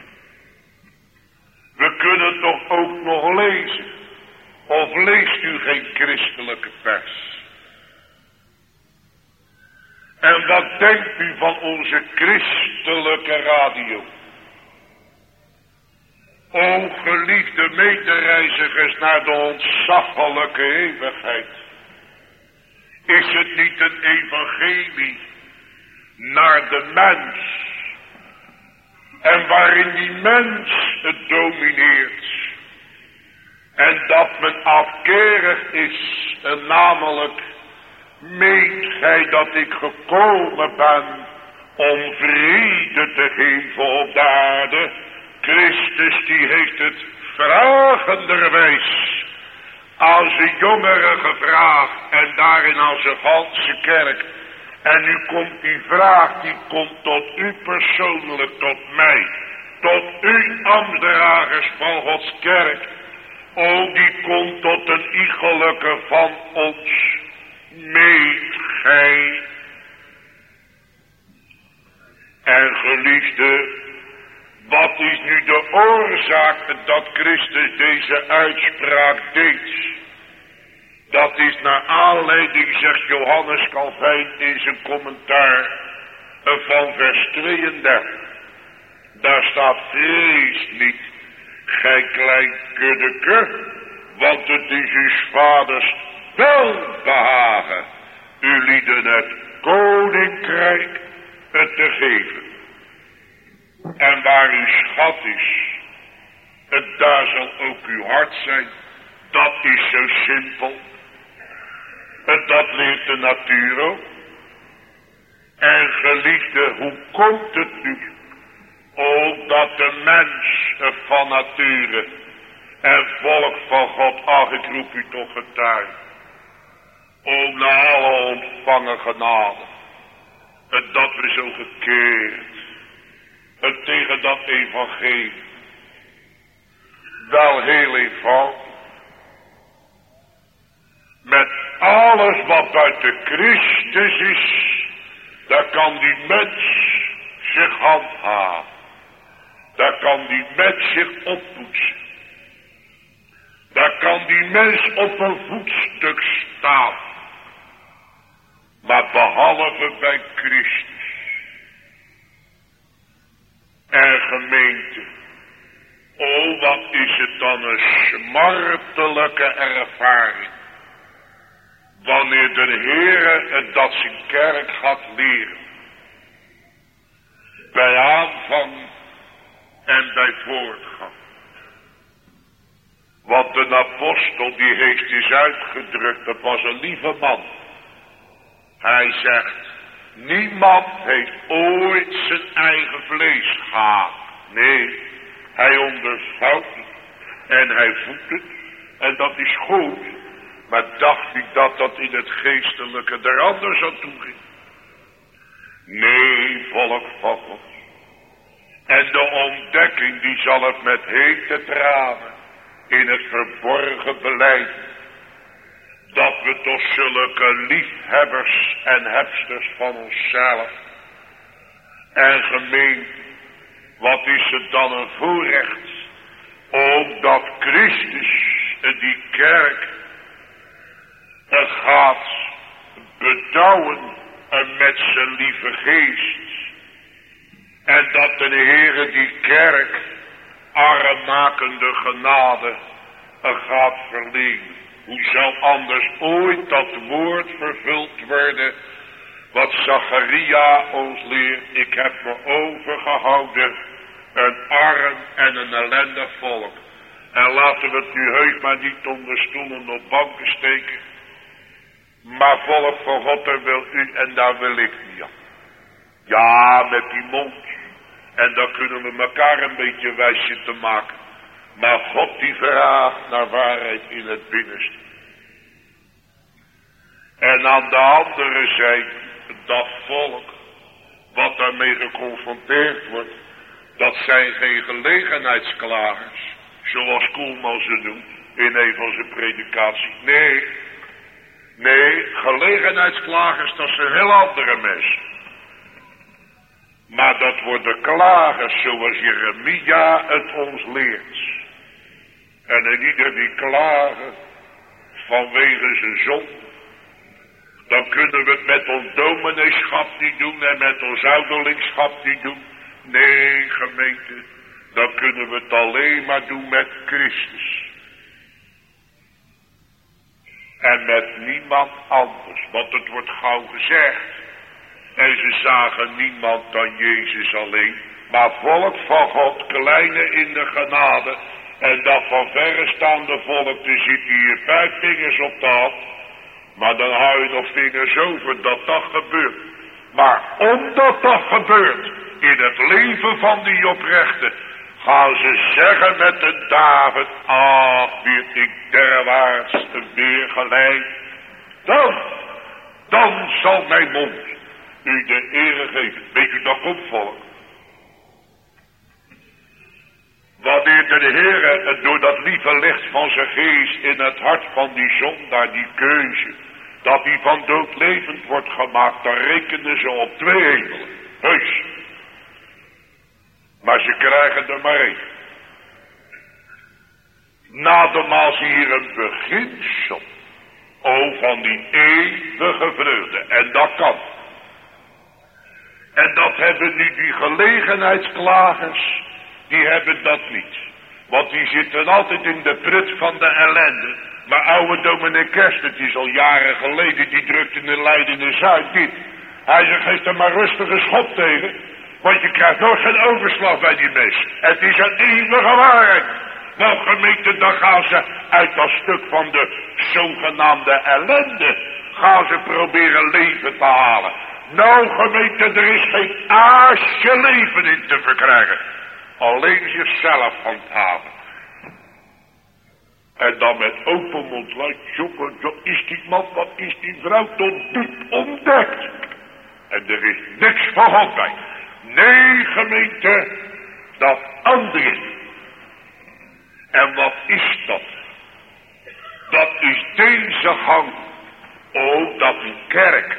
We kunnen toch ook nog lezen. Of leest u geen christelijke pers? En wat denkt u van onze christelijke radio? O geliefde medereizigers naar de ontzaglijke eeuwigheid. Is het niet een evangelie naar de mens? En waarin die mens het domineert. En dat men afkerig is, en namelijk meent gij dat ik gekomen ben om vrede te geven op de aarde? Christus die heeft het vragenderwijs aan zijn jongeren gevraagd en daarin aan zijn ganse kerk. En nu komt die vraag, die komt tot u persoonlijk, tot mij, tot u ambtsdragers van Gods kerk. O, die komt tot een iegelijke van ons. Meet gij. En geliefde, Wat is nu de oorzaak dat Christus deze uitspraak deed? Dat is naar aanleiding, zegt Johannes Calvijn in zijn commentaar van vers tweeëndertig. Daar staat: vrees niet, gij klein kuddeke, want het is uw vaders welbehagen u lieden het koninkrijk het te geven. En waar uw schat is, het daar zal ook uw hart zijn. Dat is zo simpel. En dat leert de natuur ook. En geliefde, hoe komt het nu? Ook dat de mens van nature en volk van God, ach, ik roep u toch getuige. Ook na alle ontvangen genade. En dat we zo gekeerd. En tegen dat evangelie. Wel heel eenvoudig. Met alles wat buiten Christus is, daar kan die mens zich handhaven. Daar kan die mens zich oppoetsen. Daar kan die mens op een voetstuk staan. Maar behalve bij Christus. En gemeente, oh wat is het dan een smartelijke ervaring. Wanneer de Heere het dat zijn kerk gaat leren. Bij aanvang en bij voortgang. Want een apostel die heeft eens uitgedrukt, dat was een lieve man. Hij zegt, niemand heeft ooit zijn eigen vlees gehaat. Nee, hij ondervouwt het en hij voedt het en dat is goed. Maar dacht ik dat dat in het geestelijke er anders aan toe ging? Nee, volk van God. En de ontdekking die zal het met hete tranen in het verborgen beleid. Dat we toch zulke liefhebbers en hebsters van onszelf. En gemeente, wat is het dan een voorrecht. Ook dat Christus die kerk het gaat bedouwen met zijn lieve geest. En dat de Heere die kerk armmakende genade gaat verlenen. Hoe zal anders ooit dat woord vervuld worden wat Zacharia ons leert. Ik heb me overgehouden een arm en een ellendig volk. En laten we het nu heus maar niet onder stoelen op banken steken. Maar volk van God, daar wil u en daar wil ik niet aan. Ja, met die mond. En dan kunnen we elkaar een beetje wijs zitten maken. Maar God die vraagt naar waarheid in het binnenste. En aan de andere zijde, dat volk, wat daarmee geconfronteerd wordt, dat zijn geen gelegenheidsklagers, zoals Koelman ze doet in een van zijn predikaties. Nee, nee, gelegenheidsklagers, dat zijn heel andere mensen. Maar dat worden klagers zoals Jeremia het ons leert. En in ieder die klagen vanwege zijn zonde, dan kunnen we het met ons domineeschap niet doen en met ons ouderlingschap niet doen. Nee, gemeente, dan kunnen we het alleen maar doen met Christus. En met niemand anders, want het wordt gauw gezegd. En ze zagen niemand dan Jezus alleen. Maar volk van God, kleine in de genade. En dat van verrestaande volk, te zitten hier vijf vingers op de hand. Maar dan hou je nog vingers over dat dat gebeurt. Maar omdat dat gebeurt in het leven van die oprechte, gaan ze zeggen met de David, ach, weer ik derwaarts weer gelijk. Dan, dan zal mijn mond u de ere geven. Weet u dat komt, volk? Wanneer de Heere door dat lieve licht van zijn geest in het hart van die zondaar, die keuze, dat die van dood levend wordt gemaakt, dan rekenen ze op twee hemelen. Heus. Maar ze krijgen er maar één. Nademaal zie hier een beginsel. O, van die eeuwige vreugde. En dat kan. En dat hebben nu die gelegenheidsklagers. Die hebben dat niet. Want die zitten altijd in de prut van de ellende. Maar oude dominee Kerst, het is al jaren geleden, die drukte in Leiden in Zuid dit. Hij zegt, geef er maar rustig een schop tegen. Want je krijgt nooit geen overslag bij die mes. Het is een eeuwige waarheid. Nou gemeente, dan gaan ze uit dat stuk van de zogenaamde ellende. Gaan ze proberen leven te halen. Nou gemeente, er is geen aasje leven in te verkrijgen. Alleen zichzelf handhaven. En dan met open mond luidt, jongen, wat is die man, wat is die vrouw tot diep ontdekt. En er is niks van God bij. Nee gemeente, dat andere. En wat is dat? Dat is deze gang. O, dat een kerk.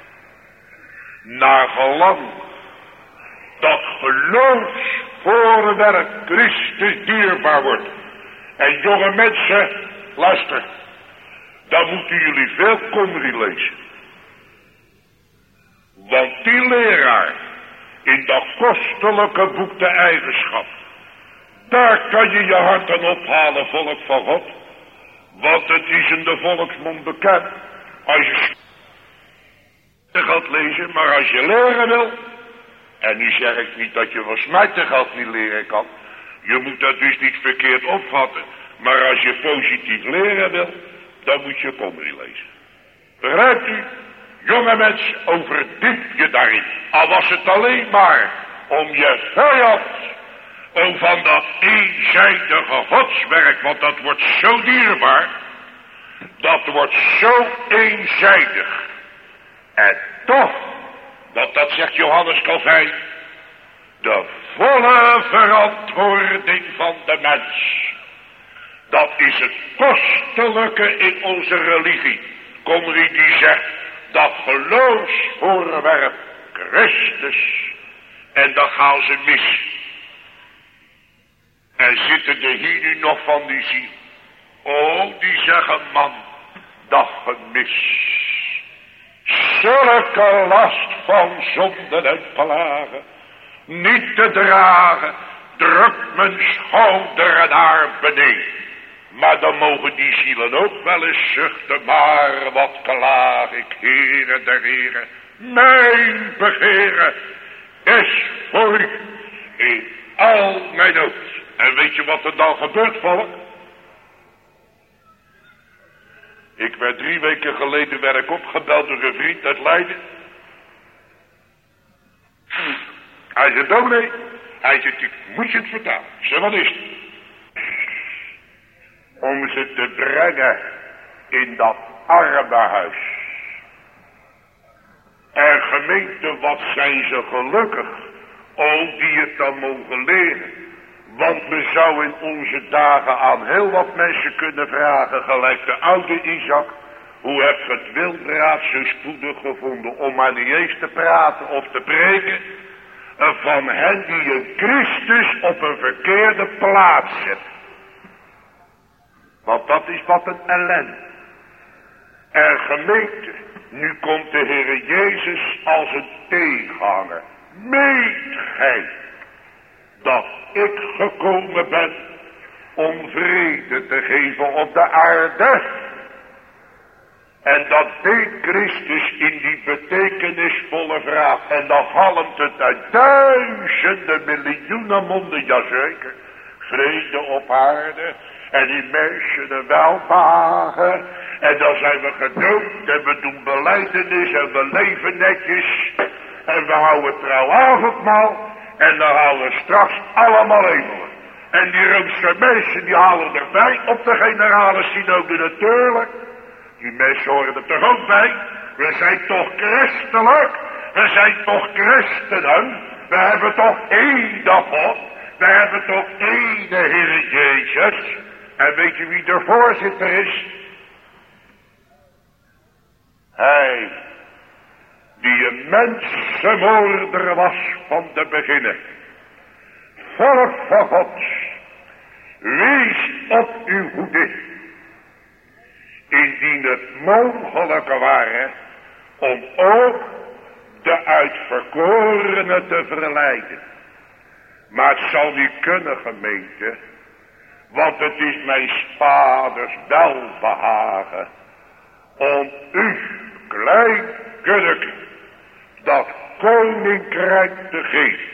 Naar gelang. Dat geloofsvoorwerp Christus dierbaar wordt. En jonge mensen, luister. Dan moeten jullie veel Komrie lezen. Want die leraar. In dat kostelijke boek de eigenschap. Daar kan je je harten ophalen, volk van God. Want het is in de volksmond bekend. Als je gaat lezen, maar als je leren wil. En nu zeg ik niet dat je van smijtengeld niet leren kan. Je moet dat dus niet verkeerd opvatten. Maar als je positief leren wil, dan moet je Komrie lezen. Begrijpt u? Jonge mensen, overdiep je daarin. Al was het alleen maar om je vijand. Om van dat eenzijdige godswerk, want dat wordt zo dierbaar. Dat wordt zo eenzijdig. En toch, dat, dat zegt Johannes Calvijn, de volle verantwoording van de mens. Dat is het kostelijke in onze religie. Komrie die zegt, dat geloofsvoorwerp Christus. En dan gaan ze mis. En zitten er hier nu nog van die ziel. Oh, die zeggen, man, dat gemis. Zulke last van zonden en plagen. Niet te dragen, drukt mijn schouderen naar beneden. Maar dan mogen die zielen ook wel eens zuchten. Maar wat klaag ik, Heere der Heere. Mijn begeren is voor u in al mijn nood. En weet je wat er dan gebeurt, volk? Ik werd drie weken geleden werd ik opgebeld door een vriend uit Leiden. Hij zei, dominee. Hij zei, ik moet je het vertellen. Ik zei, wat is het? Om ze te brengen in dat armenhuis. En gemeente, wat zijn ze gelukkig. O, die het dan mogen leren. Want we zouden in onze dagen aan heel wat mensen kunnen vragen, gelijk de oude Isaac. Hoe heb je het wildraad zo spoedig gevonden om maar niet eens te praten of te preken? Van hen die een Christus op een verkeerde plaats zetten. Want dat is wat een ellende. En gemeente, nu komt de Heere Jezus als een tegenhanger. Meent gij dat ik gekomen ben om vrede te geven op de aarde? En dat deed Christus in die betekenisvolle vraag. En dan galmt het uit duizenden miljoenen monden, jazeker. Vrede op aarde. En die mensen er welbehagen. En dan zijn we gedoopt en we doen belijdenis en we leven netjes. En we houden trouw avondmaal. En dan houden we straks allemaal hemelen. En die Roomse mensen die halen erbij op de generale synode natuurlijk. Die mensen horen er toch ook bij. We zijn toch christelijk. We zijn toch christenen. We hebben toch één God. We hebben toch één Heer Jezus. En weet je wie de voorzitter is? Hij die een mensenmoorder was van de beginnen. volk van God, wees op uw hoede, indien het mogelijk ware om ook de uitverkorenen te verleiden. Maar het zal niet kunnen, gemeente, want het is mijn vaders welbehagen om u, klein kunneke, dat koninkrijk te geven.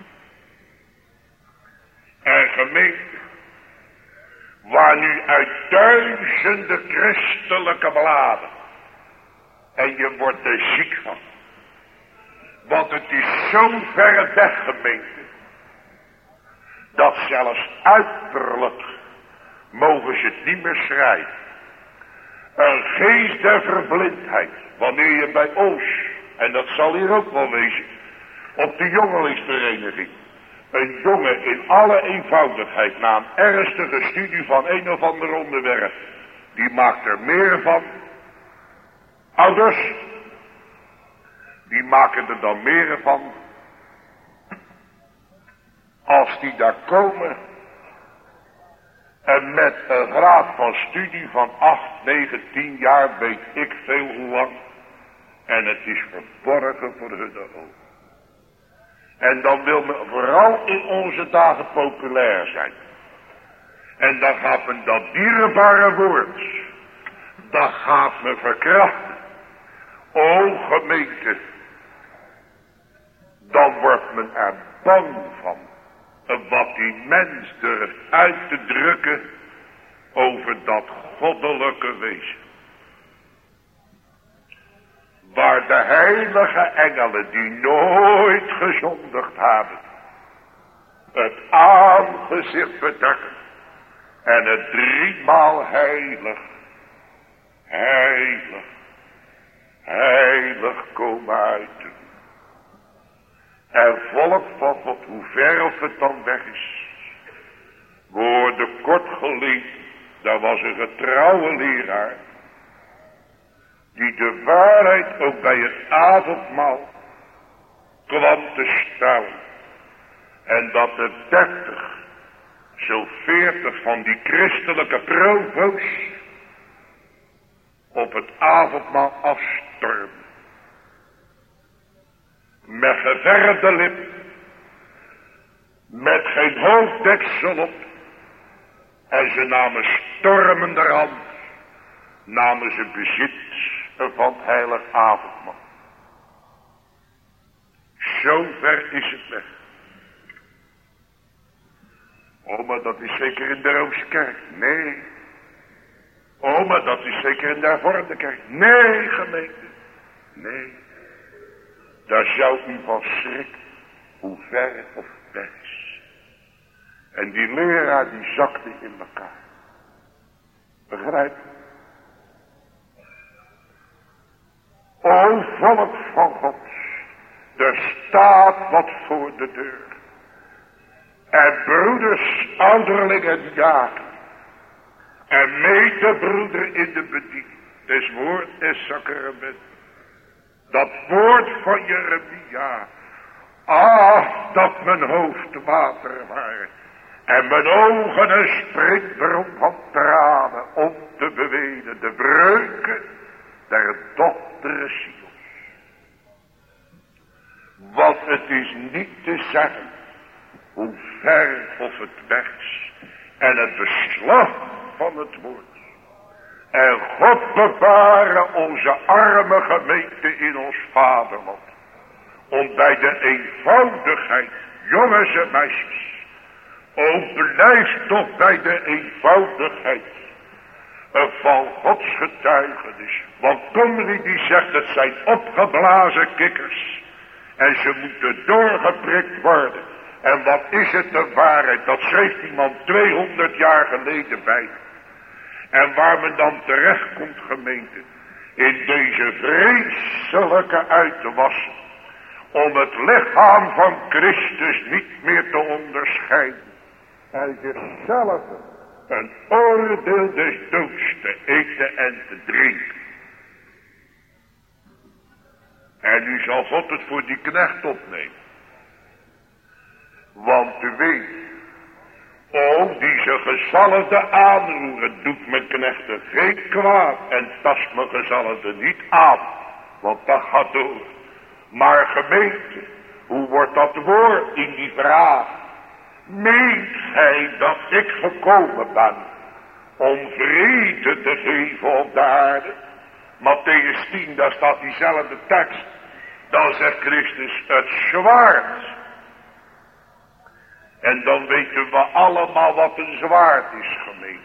En gemeente, waar nu uit duizenden christelijke bladen, en je wordt er ziek van, want het is zo ver weg, gemeente, dat zelfs uiterlijk mogen ze het niet meer schrijven. Een geest der verblindheid, wanneer je bij ons, en dat zal hier ook wel wezen, op de jongelingsvereniging, een jongen in alle eenvoudigheid na een ernstige studie van een of ander onderwerp, die maakt er meer van. Ouders, die maken er dan meer van, als die daar komen en met een graad van studie van acht, negen, tien jaar, weet ik veel hoe lang, en het is verborgen voor hun ogen. En dan wil men vooral in onze dagen populair zijn. En dan gaat men dat dierbare woord, dat gaat men verkrachten. O gemeente, dan wordt men er bang van. Wat die mens durft uit te drukken over dat goddelijke wezen. Waar de heilige engelen die nooit gezondigd hebben, het aangezicht bedekken en het driemaal heilig, heilig, heilig komen uiten. En volk van God, hoe ver of het dan weg is. We hoorden kort geleden, daar was een getrouwe leraar, die de waarheid ook bij het avondmaal kwam te stellen. En dat de dertig, zo veertig van die christelijke provo's op het avondmaal afstormden. Met geverfde lip, met geen hoofddeksel op, en ze namen stormenderhand, namen ze bezit van het heilig avondmaal. Zo ver is het weg. Oh, maar dat is zeker in de Roomskerk. Nee. Oh, maar dat is zeker in de hervormde kerk. Nee, gemeente. Nee. Daar zou u van schrikken hoe ver het of weg is. En die leraar die zakte in elkaar. Begrijp je? O volk van God, er staat wat voor de deur. En broeders, ouderlingen, diaken. En medebroeder in de bediening. Des woord is sacrament. Dat woord van Jeremia. Ach, dat mijn hoofd water waren. En mijn ogen een springbron van tranen om te bewenen. De breuken der dochter Sions. Want het is niet te zeggen hoe ver of het weg is. En het beslag van het woord. En God beware onze arme gemeente in ons vaderland. Om bij de eenvoudigheid, jongens en meisjes. O blijf toch bij de eenvoudigheid. Van Gods getuigenis. Want Connery die zegt het zijn opgeblazen kikkers. En ze moeten doorgeprikt worden. En wat is het de waarheid? Dat schreef iemand tweehonderd jaar geleden bij. En waar men dan terecht komt, gemeente, in deze vreselijke uit te wassen, om het lichaam van Christus niet meer te onderscheiden. En zichzelf een oordeel des doods te eten en te drinken. En nu zal God het voor die knecht opnemen. Want u weet, o, die ze gezalfde aanroeren, doet mijn knechten geen kwaad en tast mijn gezalfde niet aan, want dat gaat door. Maar gemeente, hoe wordt dat woord in die vraag? Meent gij dat ik gekomen ben om vrede te geven op de aarde? Mattheüs tien, daar staat diezelfde tekst. Dan zegt Christus het zwaard. En dan weten we allemaal wat een zwaard is, gemeente.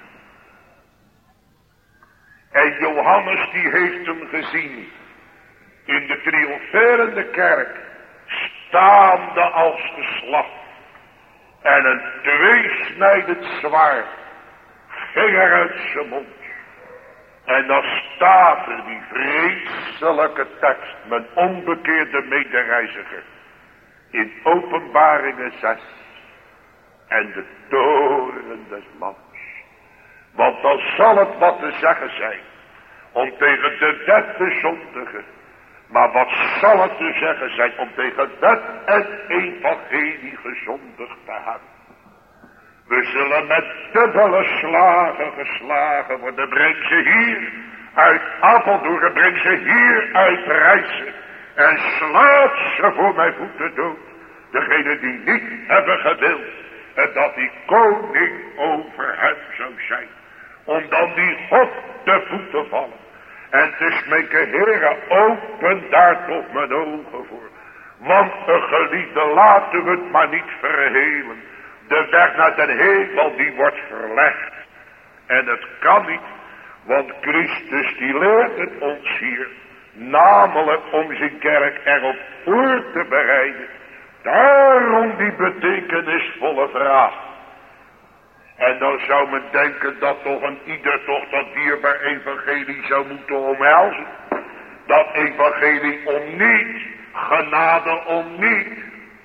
En Johannes die heeft hem gezien in de triomferende kerk, staande als geslacht. En een tweesnijdend zwaard ging er uit zijn mond. En dan staat er die vreselijke tekst, mijn onbekeerde medereiziger, in Openbaringen zes. En de toren des lams. Want dan zal het wat te zeggen zijn om tegen de wet te zondigen. Maar wat zal het te zeggen zijn om tegen wet en evangelie gezondigd te hebben? We zullen met dubbele slagen geslagen worden. Breng ze hier uit Apeldoorn, breng ze hier uit Rijssen. En slaat ze voor mijn voeten dood. Degene die niet hebben gewild. En dat die koning over hem zou zijn. Om dan die God te voet te vallen. En te smeken, Heere, open daar toch mijn ogen voor. Want een geliefde, laten we het maar niet verhelen. De weg naar den hemel die wordt verlegd. En het kan niet. Want Christus die leert het ons hier. Namelijk om zijn kerk erop voor te bereiden. Daarom die betekenisvolle vraag. En dan zou men denken dat toch een ieder toch dat dierbaar evangelie zou moeten omhelzen. Dat evangelie om niet, genade om niet.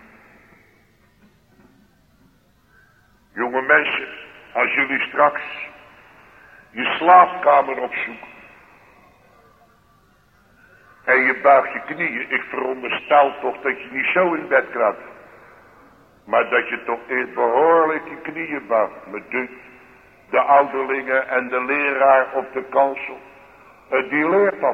Jonge mensen, als jullie straks je slaapkamer opzoeken. En je buigt je knieën. Ik veronderstel toch dat je niet zo in bed kruipt. Maar dat je toch eerst behoorlijk je knieën buigt. Me dunkt, de ouderlingen en de leraar op de kansel. Die leert dat.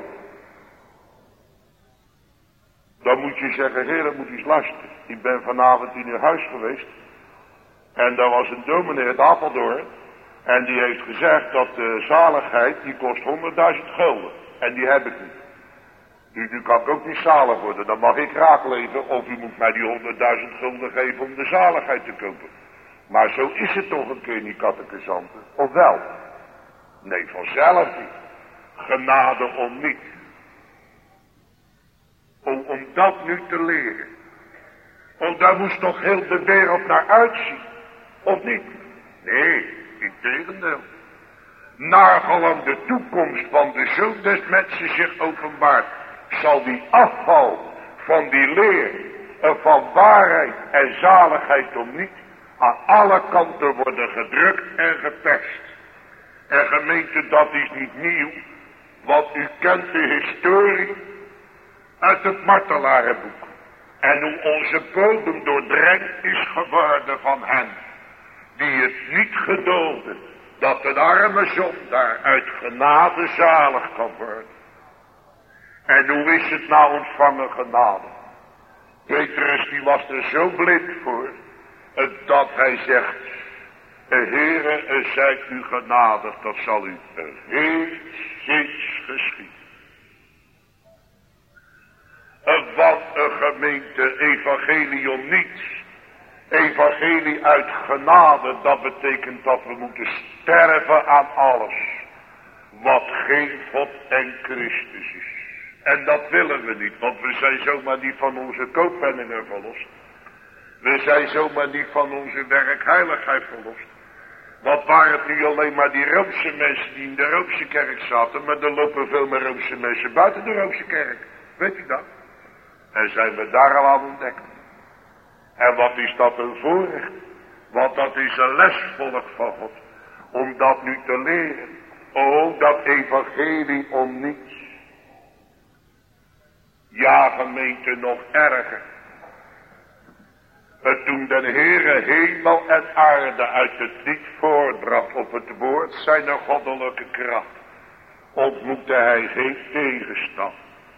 Dan moet je zeggen, Heer, dan moet je eens luisteren. Ik ben vanavond in uw huis geweest. En daar was een dominee uit Apeldoorn. En die heeft gezegd dat de zaligheid, die kost honderdduizend gulden. En die heb ik niet. Nu, nu kan ik ook niet zalig worden. Dan mag ik raak leven. Of u moet mij die honderdduizend gulden geven om de zaligheid te kopen. Maar zo is het toch een keer niet, catechizanten. Of wel? Nee, vanzelf niet. Genade om niet. Om, om dat nu te leren. Want daar moest toch heel de wereld naar uitzien. Of niet? Nee, integendeel. Naargelang de toekomst van de zoon des mensen zich openbaart, zal die afval van die leer van waarheid en zaligheid om niet aan alle kanten worden gedrukt en geperst. En gemeente, dat is niet nieuw, want u kent de historie uit het martelarenboek. En hoe onze bodem doordrenkt is geworden van hen die het niet gedulden dat een arme zondaar uit genade zalig kan worden. En hoe is het nou ontvangen genade? Petrus die was er zo blind voor, dat hij zegt, Heere, zijt u genadig, dat zal u reeds geschieden. Want een gemeente evangelie om niets. Evangelie uit genade, dat betekent dat we moeten sterven aan alles. Wat geen God en Christus is. En dat willen we niet, want we zijn zomaar niet van onze kooppenningen verlost. We zijn zomaar niet van onze werkheiligheid verlost. Want waren het nu alleen maar die Roomse mensen die in de Roomse kerk zaten, maar er lopen veel meer Roomse mensen buiten de Roomse kerk. Weet u dat? En zijn we daar al aan ontdekt. En wat is dat een voorrecht? Want dat is een lesvolk van God. Om dat nu te leren. O, dat evangelie om niets. Ja, gemeente, nog erger. En toen de Heere hemel en aarde uit het niet voortbracht op het woord zijn goddelijke kracht, ontmoette hij geen tegenstand.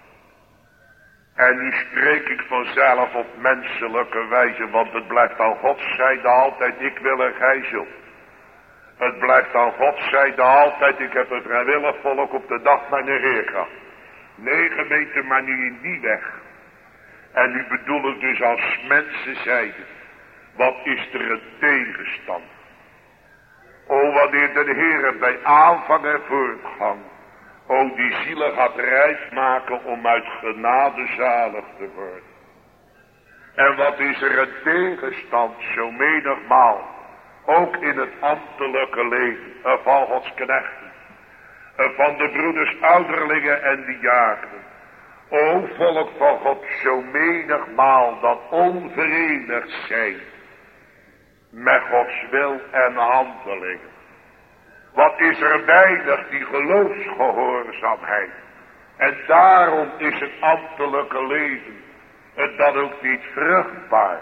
En nu spreek ik vanzelf op menselijke wijze, want het blijft aan Gods zijde altijd, ik wil en gij zult. Het blijft aan Gods zijde altijd, ik heb het vrijwillig volk op de dag mijn Heer gehad. Nee gemeente, maar nu in die weg. En nu bedoel ik dus als mensenzijde, wat is er een tegenstand? O, wanneer de Heer bij aanvang en voortgang, o, die zielen gaat rijp maken om uit genade zalig te worden. En wat is er een tegenstand, zo menigmaal, ook in het ambtelijke leven, van Gods knechten, van de broeders ouderlingen en diakenen. O volk van God, zo menigmaal dat onverenigd zijn met Gods wil en handelingen. Wat is er weinig die geloofsgehoorzaamheid. En daarom is het ambtelijke leven het dan ook niet vruchtbaar.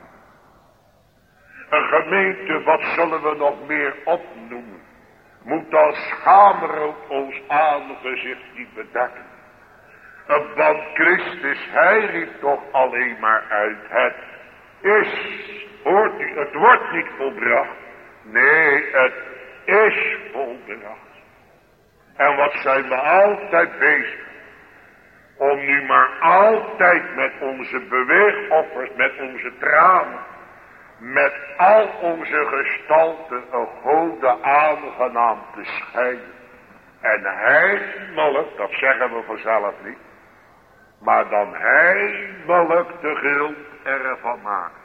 Een gemeente, wat zullen we nog meer opnoemen, moet als schaamrood ons aangezicht niet bedekken. Want Christus, hij riep toch alleen maar uit, het is, hoort u, het wordt niet volbracht. Nee, het is volbracht. En wat zijn we altijd bezig, om nu maar altijd met onze beweegoffers, met onze tranen, met al onze gestalten een gode aangenaam te schijnen. En heimelijk, dat zeggen we vanzelf niet, maar dan heimelijk de grond ervan maken.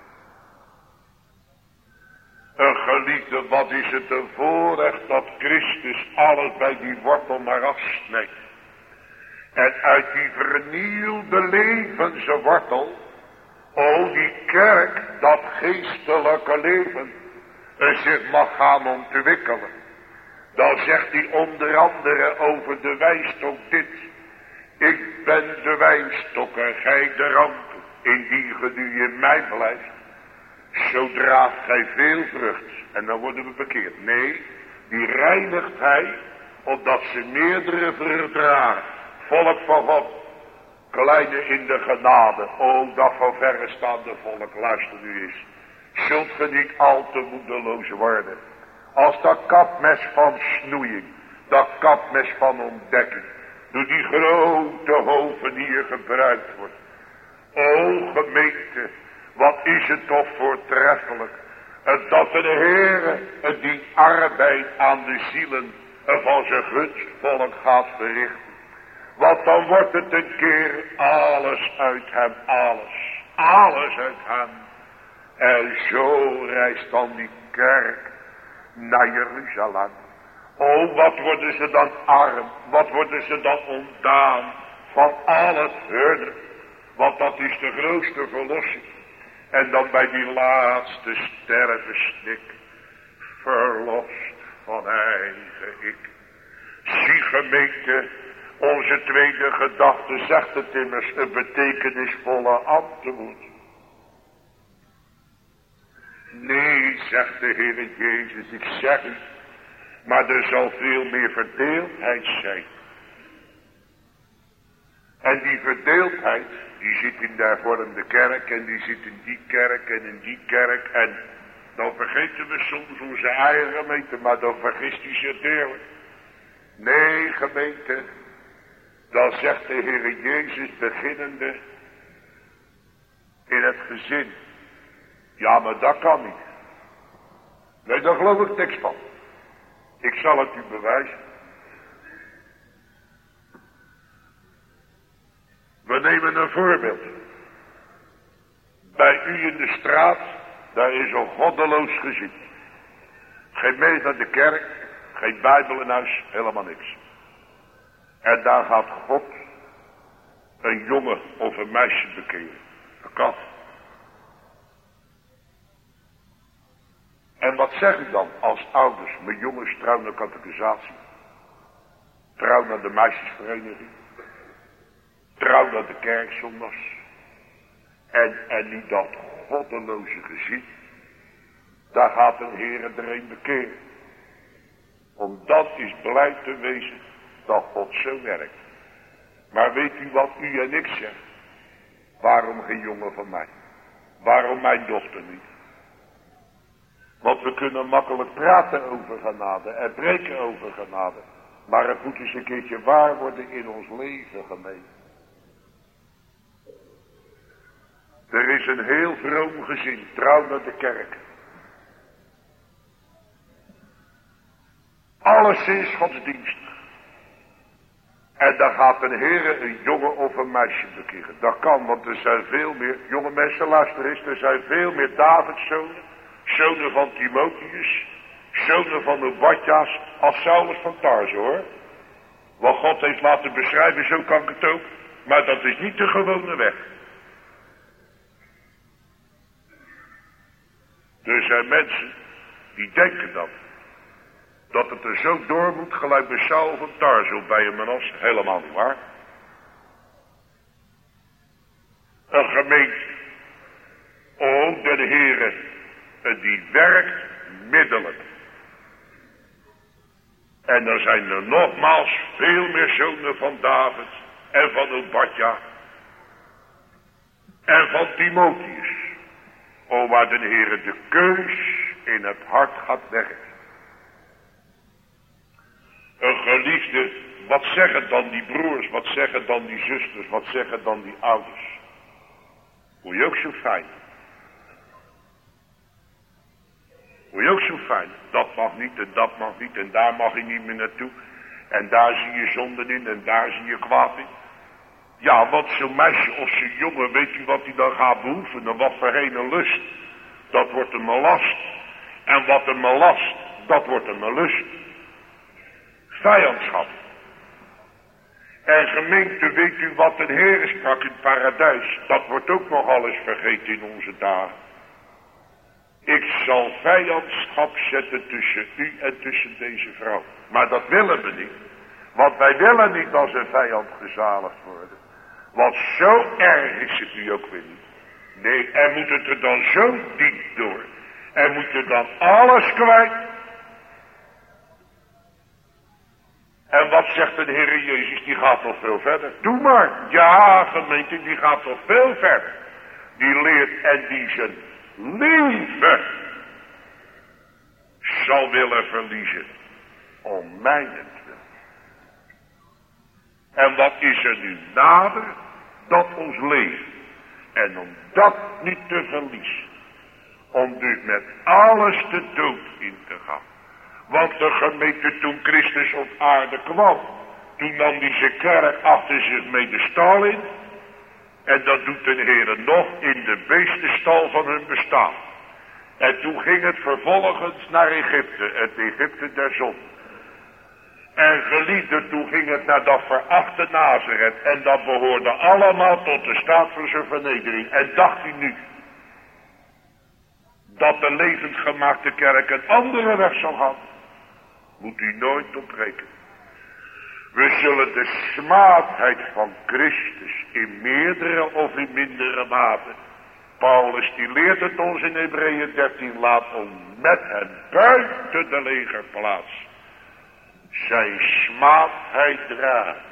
Een geliefde, wat is het een voorrecht dat Christus alles bij die wortel maar afsnijdt. En uit die vernieuwde levenswortel, o die kerk, dat geestelijke leven, er zich mag gaan ontwikkelen. Dan zegt hij onder andere over de wijnstok dit. Ik ben de wijnstok en gij de ranken. Indien ge nu in mij blijft, zo draagt gij veel vrucht. En dan worden we bekeerd. Nee, die reinigt hij, opdat ze meerdere vrucht dragen. Volk van God, kleine in de genade. O, dat van verre staande volk, luister nu eens. Zult ge niet al te moedeloos worden. Als dat kapmes van snoeiing, dat kapmes van ontdekking, door die grote hoven hier gebruikt wordt. O gemeente, wat is het toch voortreffelijk, dat de Heere die arbeid aan de zielen van zijn gunstvolk gaat verrichten. Want dan wordt het een keer alles uit hem, alles, alles uit hem. En zo reist dan die kerk naar Jeruzalem. Oh, wat worden ze dan arm, wat worden ze dan ontdaan van al het hunne. Want dat is de grootste verlossing. En dan bij die laatste stervensnik, verlost van eigen ik. Zie gemeente, onze tweede gedachte zegt het immers, een betekenisvolle antwoord. Nee, zegt de Heer Jezus, ik zeg u, maar er zal veel meer verdeeldheid zijn. En die verdeeldheid, die zit in de hervormde kerk en die zit in die kerk en in die kerk. En dan vergeten we soms onze eigen gemeente, maar dan vergist u zich deerlijk. Nee, gemeente, dan zegt de Heer Jezus beginnende in het gezin. Ja, maar dat kan niet. Nee, daar geloof ik niks van. Ik zal het u bewijzen. We nemen een voorbeeld. Bij u in de straat, daar is een goddeloos gezin. Geen mee naar de kerk, geen Bijbel in huis, helemaal niks. En daar gaat God een jongen of een meisje bekeren. Dat kan. En wat zeg ik dan als ouders? Mijn jongens trouw naar catechisatie. Trouw naar de meisjesvereniging. Trouw naar de kerkzondags. En, en nu dat goddeloze gezin. Daar gaat een Heer er een bekeren. Om dat is blij te wezen dat God zo werkt. Maar weet u wat u en ik zeggen? Waarom geen jongen van mij? Waarom mijn dochter niet? Want we kunnen makkelijk praten over genade en preken over genade. Maar het moet eens een keertje waar worden in ons leven, gemeente. Er is een heel vroom gezin, trouw naar de kerk. Alles is godsdienstig. En dan gaat een Heer een jongen of een meisje bekeren. Dat kan, want er zijn veel meer, jonge mensen luisteren eens, er zijn veel meer Davidszonen, zonen van Timotheus, zonen van Obadja's, als Saulus van Tarso, hoor. Wat God heeft laten beschrijven, zo kan ik het ook. Maar dat is niet de gewone weg. Er zijn mensen die denken dat. Dat het er zo door moet, gelijk bij Saul van Tarso bij een Manasse. Helemaal niet waar. Een gemeente. O, de Heere, die werkt middelen. En er zijn er nogmaals veel meer zonen van David en van Obadja en van Timotheus. O, waar de Heere de keus in het hart gaat werken. Een geliefde, wat zeggen dan die broers, wat zeggen dan die zusters, wat zeggen dan die ouders? Hoe je ook zo fijn. Hoe je ook zo fijn. Dat mag niet en dat mag niet en daar mag je niet meer naartoe. En daar zie je zonden in en daar zie je kwaad in. Ja, want zo'n meisje of zo'n jongen, weet u wat hij dan gaat beoefenen? Wat voor een lust. Dat wordt een last. En wat een last, dat wordt een lust. Vijandschap. En gemeente, weet u wat een Heer sprak in het paradijs? Dat wordt ook nogal eens vergeten in onze dagen. Ik zal vijandschap zetten tussen u en tussen deze vrouw. Maar dat willen we niet. Want wij willen niet als een vijand gezaligd worden. Want zo erg is het nu ook weer niet. Nee, er moet het er dan zo diep door. Er moet er dan alles kwijt. En wat zegt de Heer Jezus? Die gaat nog veel verder. Doe maar. Ja, gemeente, die gaat nog veel verder. Die leert en die zijn leven zal willen verliezen. Om mijnentwil. En wat is er nu nader? Dat ons leven. En om dat niet te verliezen. Om dus met alles de dood in te gaan. Want de gemeente toen Christus op aarde kwam. Toen nam hij zijn kerk achter zich mee de stal in. En dat doet de Heer nog in de beestenstal van hun bestaan. En toen ging het vervolgens naar Egypte. Het Egypte der zon. En geliefde, toen ging het naar dat verachte Nazareth. En dat behoorde allemaal tot de staat van zijn vernedering. En dacht u nu dat de levendgemaakte kerk een andere weg zal gaan? Moet u nooit op rekenen. We zullen de smaadheid van Christus in meerdere of in mindere mate. Paulus die leert het ons in Hebreeën dertien, laat ons met hem buiten de legerplaats zijn smaadheid dragen.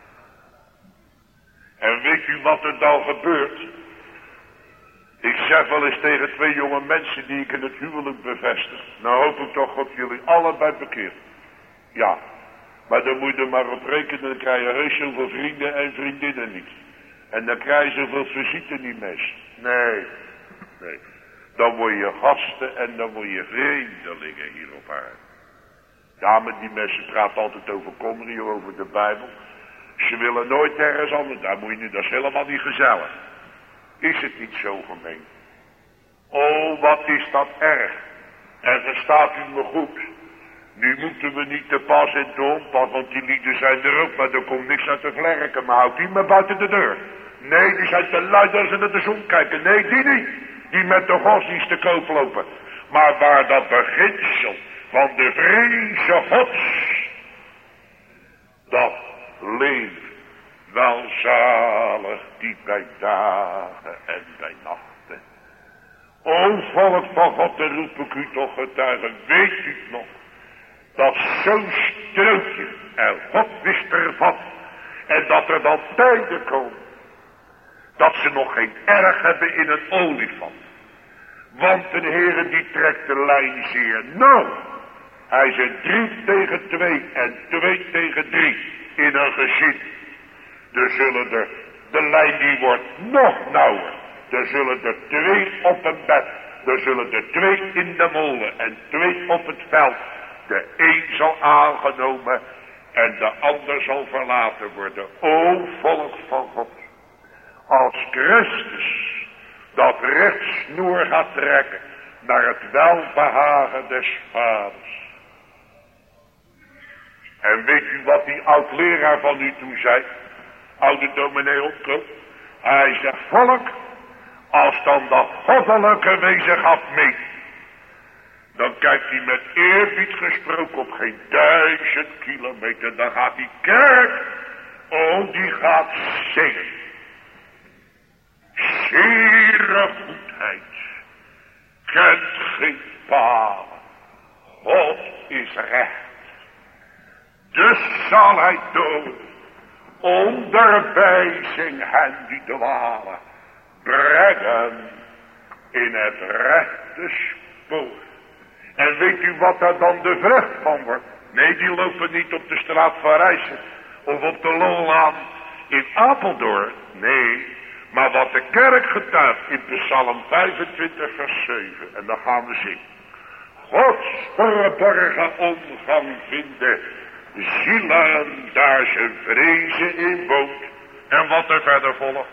En weet u wat er dan gebeurt? Ik zeg wel eens tegen twee jonge mensen die ik in het huwelijk bevestig. Nou hoop ik toch dat jullie allebei bekeert. Ja, maar dan moet je er maar op rekenen, dan krijg je heus zoveel vrienden en vriendinnen niet. En dan krijg je zoveel visite niet mis. Nee, nee. Dan word je gasten en dan word je vreemdelingen hier op aarde. Ja, maar die mensen praten altijd over Comrio, over de Bijbel. Ze willen nooit ergens anders. Daar moet je nu, dat is helemaal niet gezellig. Is het niet zo, gemeen? Oh, wat is dat erg. En verstaat u me goed. Nu moeten we niet te pas en te onpas, want die lieden zijn er ook, maar er komt niks uit te vlerken. Maar houdt die maar buiten de deur. Nee, die zijn te lui als ze naar de zon kijken. Nee, die niet. Die met de godsdienst te koop lopen. Maar waar dat beginsel van de vreze gods, dat leeft welzalig die bij dagen en bij nachten O volk van God, dan roep ik u toch getuigen. Weet u het nog? Dat zo'n strootje, en God wist ervan. En dat er dan tijden komen. Dat ze nog geen erg hebben in een olifant. Want de Heere die trekt de lijn zeer nauw. Hij zegt drie tegen twee en twee tegen drie in een gezin. Er zullen er, de lijn die wordt nog nauwer. Er zullen er twee op een bed. Er zullen er twee in de molen en twee op het veld. De een zal aangenomen en de ander zal verlaten worden. O volk van God. Als Christus dat rechtsnoer gaat trekken naar het welbehagen des vaders. En weet u wat die oud-leraar van u toen zei? Oude dominee Opko. Hij zegt, volk, als dan dat goddelijke wezen gaat mee, dan kijkt hij met eerbied gesproken op geen duizend kilometer. Dan gaat die kerk, oh die gaat zingen. Zere goedheid kent geen palen. God is recht. Dus zal hij dood onderwijzing hen die dwalen brengen in het rechte spoor. En weet u wat daar dan de vrucht van wordt? Nee, die lopen niet op de straat van Rijssen of op de Lollaan in Apeldoorn. Nee, maar wat de kerk getuigt in Psalm vijfentwintig vers zeven. En dan gaan we zien. Gods verborgen omgang vinden zielen daar ze vrezen in woont. En wat er verder volgt.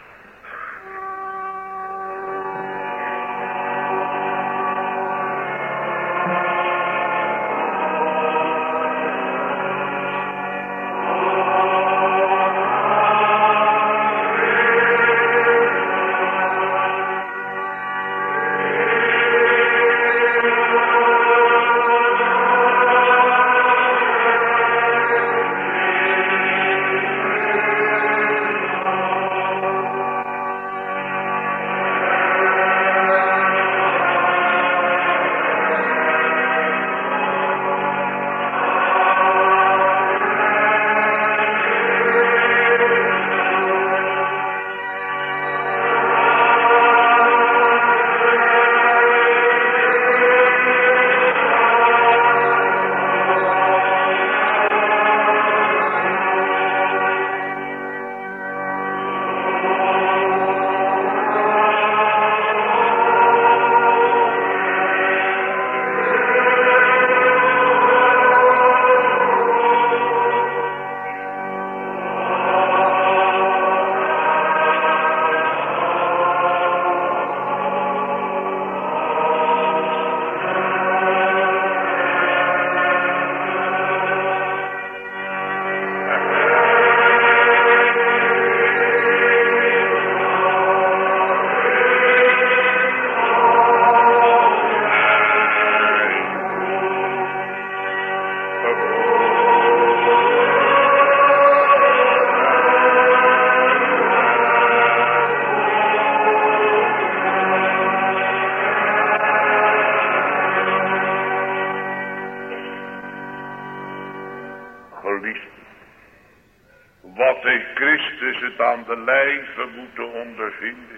Aan de lijve moeten ondervinden.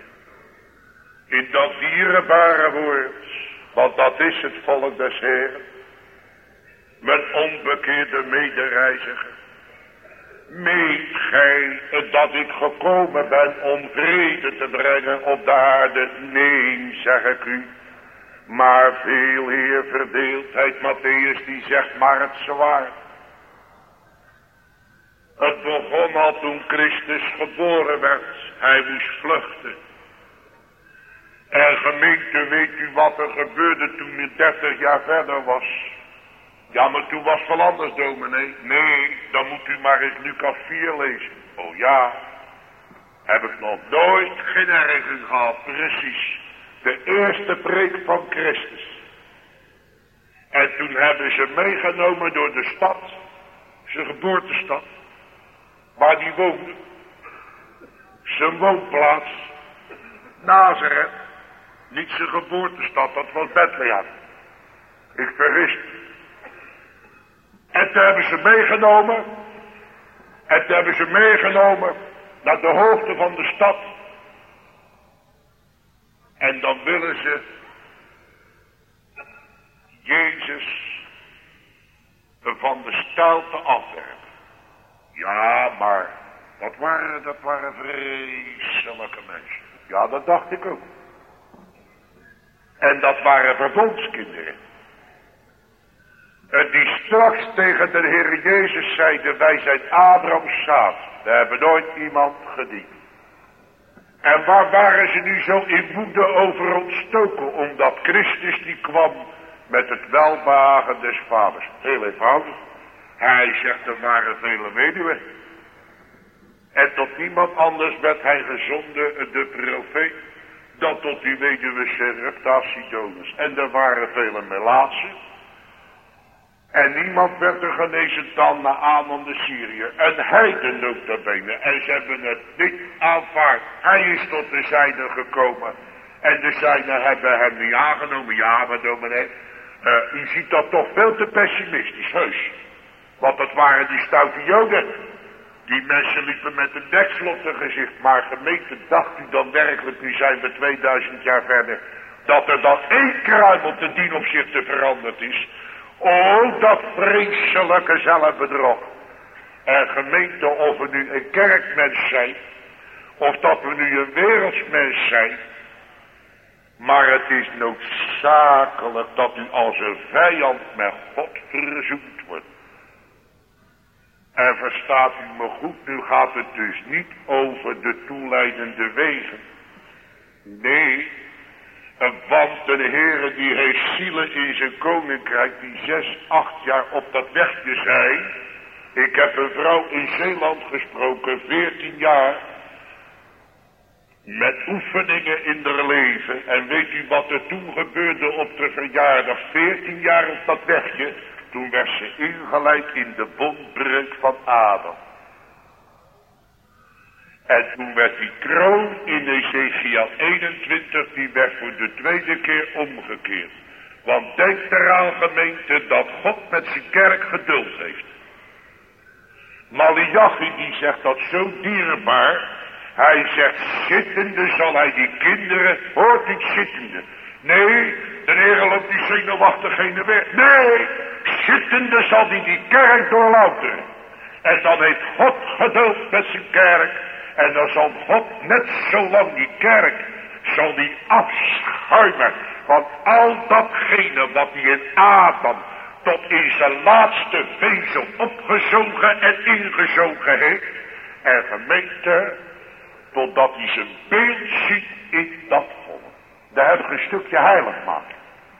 In dat dierbare woord. Want dat is het volk des Heeren. Mijn onbekeerde medereiziger. Meent gij dat ik gekomen ben om vrede te brengen op de aarde? Nee, zeg ik u. Maar veel eer verdeeldheid. Matthäus die zegt maar het zwaard. Het begon al toen Christus geboren werd. Hij moest vluchten. En gemeente, weet u wat er gebeurde toen hij dertig jaar verder was? Ja, maar toen was het wel anders, dominee. Nee, dan moet u maar eens Lucas vier lezen. Oh ja, heb ik nog nooit geen ergens gehad. Precies, de eerste preek van Christus. En toen hebben ze meegenomen door de stad, zijn geboortestad. Waar die woonde. Zijn woonplaats. Nazareth. Niet zijn geboortestad, dat was Bethlehem. Ik vergis. En toen hebben ze meegenomen. En toen hebben ze meegenomen naar de hoogte van de stad. En dan willen ze Jezus van de steilte afwerpen. Ja, maar dat waren, dat waren vreselijke mensen. Ja, dat dacht ik ook. En dat waren verbondskinderen. En die straks tegen de Heer Jezus zeiden, wij zijn Abrahams zaad. We hebben nooit iemand gediend. En waar waren ze nu zo in woede over ontstoken? Omdat Christus die kwam met het welbehagen des vaders. Heel eenvoudig. Hij zegt, er waren vele weduwen. En tot niemand anders werd hij gezonden, de profeet, dan tot die weduwe Sarepta Sidonus. En er waren vele melaatsen. En niemand werd er genezen dan na Amon de Syriër. En hij de notabene. En ze hebben het niet aanvaard. Hij is tot de zijnen gekomen. En de zijnen hebben hem niet aangenomen. Ja, maar dominee, uh, u ziet dat toch veel te pessimistisch, heus. Want dat waren die stoute joden. Die mensen liepen met een deksel op hun gezicht. Maar gemeente, dacht u dan werkelijk, nu zijn we tweeduizend jaar verder, dat er dan één kruimel te dien opzichte veranderd is? Oh, dat vreselijke zelfbedrog. En gemeente, of we nu een kerkmens zijn, of dat we nu een wereldsmens zijn, maar het is noodzakelijk dat u als een vijand met God verzoend wordt. En verstaat u me goed, nu gaat het dus niet over de toeleidende wegen. Nee, want de Heere die heeft zielen in zijn koninkrijk die zes, acht jaar op dat wegje zijn. Ik heb een vrouw in Zeeland gesproken, veertien jaar, met oefeningen in haar leven. En weet u wat er toen gebeurde op de verjaardag, veertien jaar op dat wegje? Toen werd ze ingeleid in de bondbreuk van Adam. En toen werd die kroon in Ezekiel eenentwintig, die werd voor de tweede keer omgekeerd. Want denk eraan, gemeente, dat God met zijn kerk geduld heeft. Malachi die zegt dat zo dierbaar. Hij zegt, zittende zal hij die kinderen, hoort niet zittende. Nee, de Heer loopt die zenuwachtig heen en weer. Nee, zittende zal hij die kerk doorlouteren. En dan heeft God geduld met zijn kerk. En dan zal God net zolang die kerk, zal die afschuimen van al datgene wat hij in Adam tot in zijn laatste vezel opgezogen en ingezogen heeft. En gemeente, totdat hij zijn beeld ziet in dat volk. Daar heb ik een stukje heilig maken.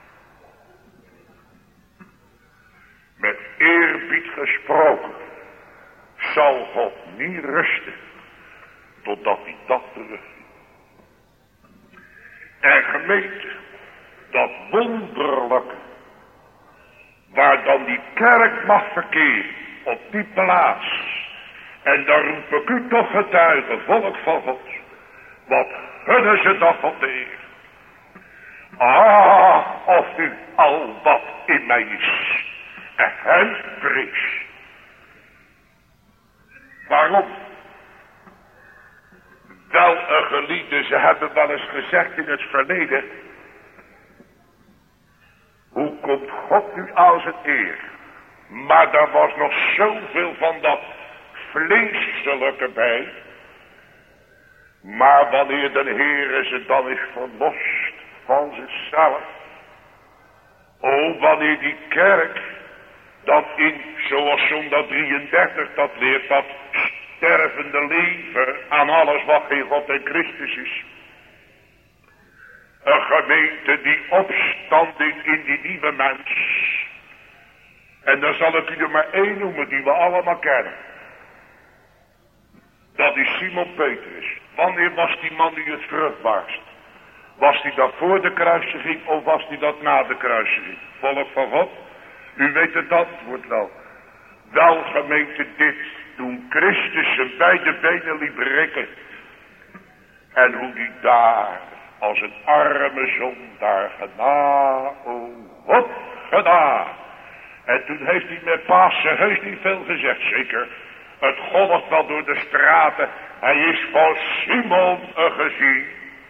Met eerbied gesproken zal God niet rusten totdat hij dat terugziet. En gemeente, dat wonderlijke, waar dan die kerk mag verkeren, op die plaats. En dan roep ik u toch getuigen, volk van God, wat gunnen ze toch op de eer. Ah, of u al wat in mij is, en hem vrees. Waarom? Wel, een geliefde, ze hebben wel eens gezegd in het verleden, hoe komt God nu als het eer? Maar daar was nog zoveel van dat vleeselijke bij. Maar wanneer de Heer ze dan is verlost van zichzelf. Oh, wanneer die kerk dat in, zoals zondag drieëndertig dat leert, dat stervende leven aan alles wat geen God en Christus is. Een gemeente die opstanding in die nieuwe mens. En dan zal ik u er maar één noemen die we allemaal kennen. Dat is Simon Petrus. Wanneer was die man die het vruchtbaarst? Was die dat voor de kruisiging of was die dat na de kruisiging? Volk van God, u weet het antwoord wel. Wel, gemeente, dit, toen Christus zijn beide benen liet breken. En hoe die daar als een arme zondaar gedaan, o God, gedaan. En toen heeft hij met Pasen heus niet veel gezegd, zeker. Het golft wel door de straten, hij is van Simon gezien.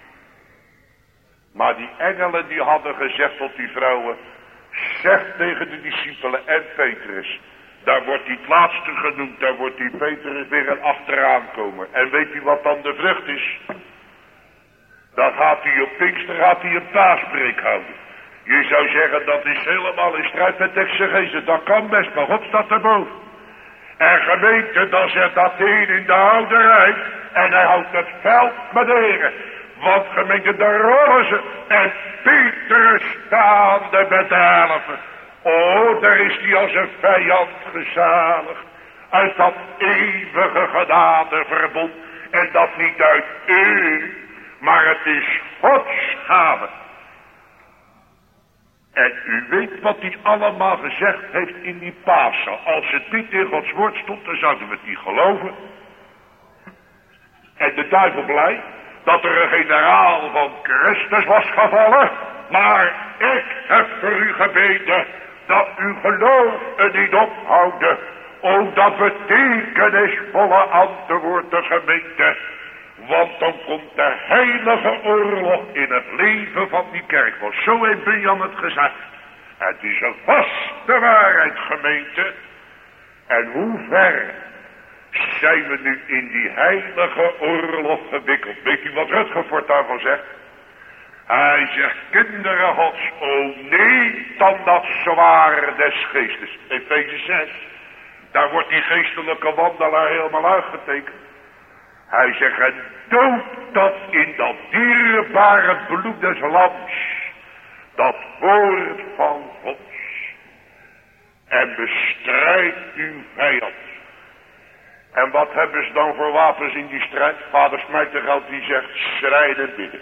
Maar die engelen die hadden gezegd tot die vrouwen, zeg tegen de discipelen en Petrus, daar wordt hij het laatste genoemd, daar wordt die Petrus weer een achteraan komen. En weet u wat dan de vrucht is? Dan gaat hij op Pinkster, gaat hij een paaspreek houden. Je zou zeggen, dat is helemaal in strijd met exegese. Dat kan best, maar God staat erboven. En gemeente, dan zet dat een in de houderij. En hij houdt het veld met de heren. Want gemeente, daar rollen ze. En Petrus staande met de helven. Oh, daar is hij als een vijand gezaligd. Uit dat eeuwige genadeverbond. En dat niet uit u, maar het is Gods gave. En u weet wat hij allemaal gezegd heeft in die Pasen. Als het niet in Gods woord stond, dan zouden we het niet geloven. En de duivel blij dat er een generaal van Christus was gevallen. Maar ik heb voor u gebeden dat uw geloof er niet ophouden. O, dat betekenisvolle antwoord de gemeente. Want dan komt de heilige oorlog in het leven van die kerk. Want zo heeft Benjan het gezegd. Het is een vaste waarheid, gemeente. En hoe ver zijn we nu in die heilige oorlog gewikkeld? Weet u wat Rutgefort daarvan zegt? Hij zegt, kinderen Gods, o niet dan dat zwaar des geestes. Efeze zes. Daar wordt die geestelijke wandelaar helemaal uitgetekend. Hij zegt, en dood dat in dat dierbare bloed des lams, dat woord van Gods, en bestrijd uw vijand. En wat hebben ze dan voor wapens in die strijd? Vader Smijtergeld die zegt, strijden bidden.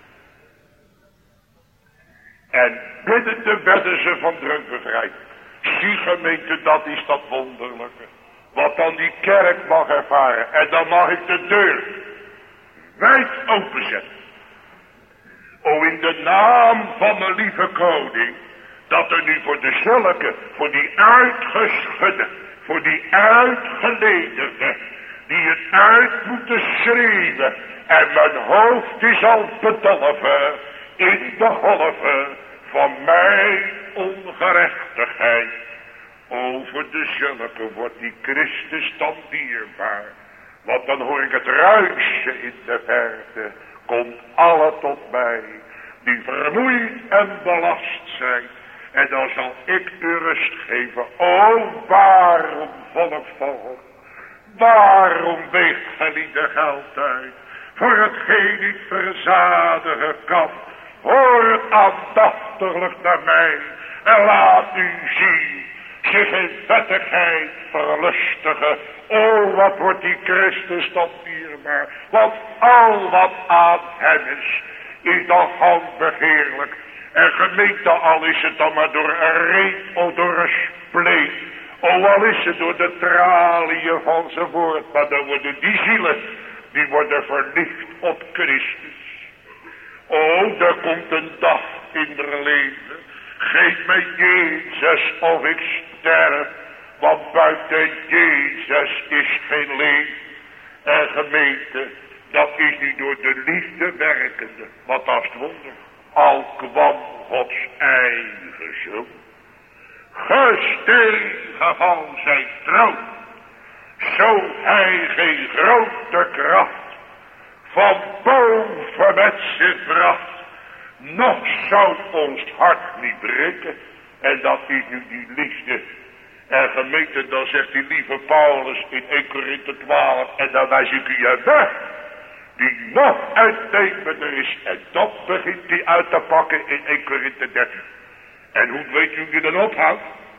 En biddende werden ze van druk bevrijd. Zie gemeente, dat is dat wonderlijke. Wat dan die kerk mag ervaren. En dan mag ik de deur wijd openzetten. O, in de naam van de lieve koning. Dat er nu voor de zulke, voor die uitgeschudde, voor die uitgeledigde, die het uit moeten schreeuwen. En mijn hoofd is al bedolven in de golven van mijn ongerechtigheid. Over de zulke wordt die Christus dan dierbaar. Want dan hoor ik het ruisje in de verte. Komt alle tot mij, die vermoeid en belast zijn. En dan zal ik u rust geven. O, waarom volk van God? Waarom weegt geliefde geld uit? Voor hetgeen niet verzadigen kan. Hoor aandachtiglijk naar mij. En laat u zien. Zich in vettigheid verlustigen. O, wat wordt die Christus dan dierbaar. Want al wat aan hem is, is dan gauw begeerlijk. En gemeente, al is het dan maar door een reet of door een spleet. O, al is het door de traliën van zijn woord. Maar dan worden die zielen, die worden verliefd op Christus. O, er komt een dag in haar leven. Geef mij Jezus of ik sterf. Want buiten Jezus is geen leven. En gemeente, dat is niet door de liefde werkende. Wat als het wonder. Al kwam Gods eigen zoon. Gestegen van zijn troon. Zo hij geen grote kracht. Van boven met zijn vracht. Nog zou ons hart niet breken. En dat is nu die liefde. En gemeente, dan zegt die lieve Paulus in Eerste Korinthe twaalf. En dan wijs ik u je weg. Die nog uitnemender is. En dat begint hij uit te pakken in Eerste Korinthe dertien. En hoe weet u wie dan ophoudt?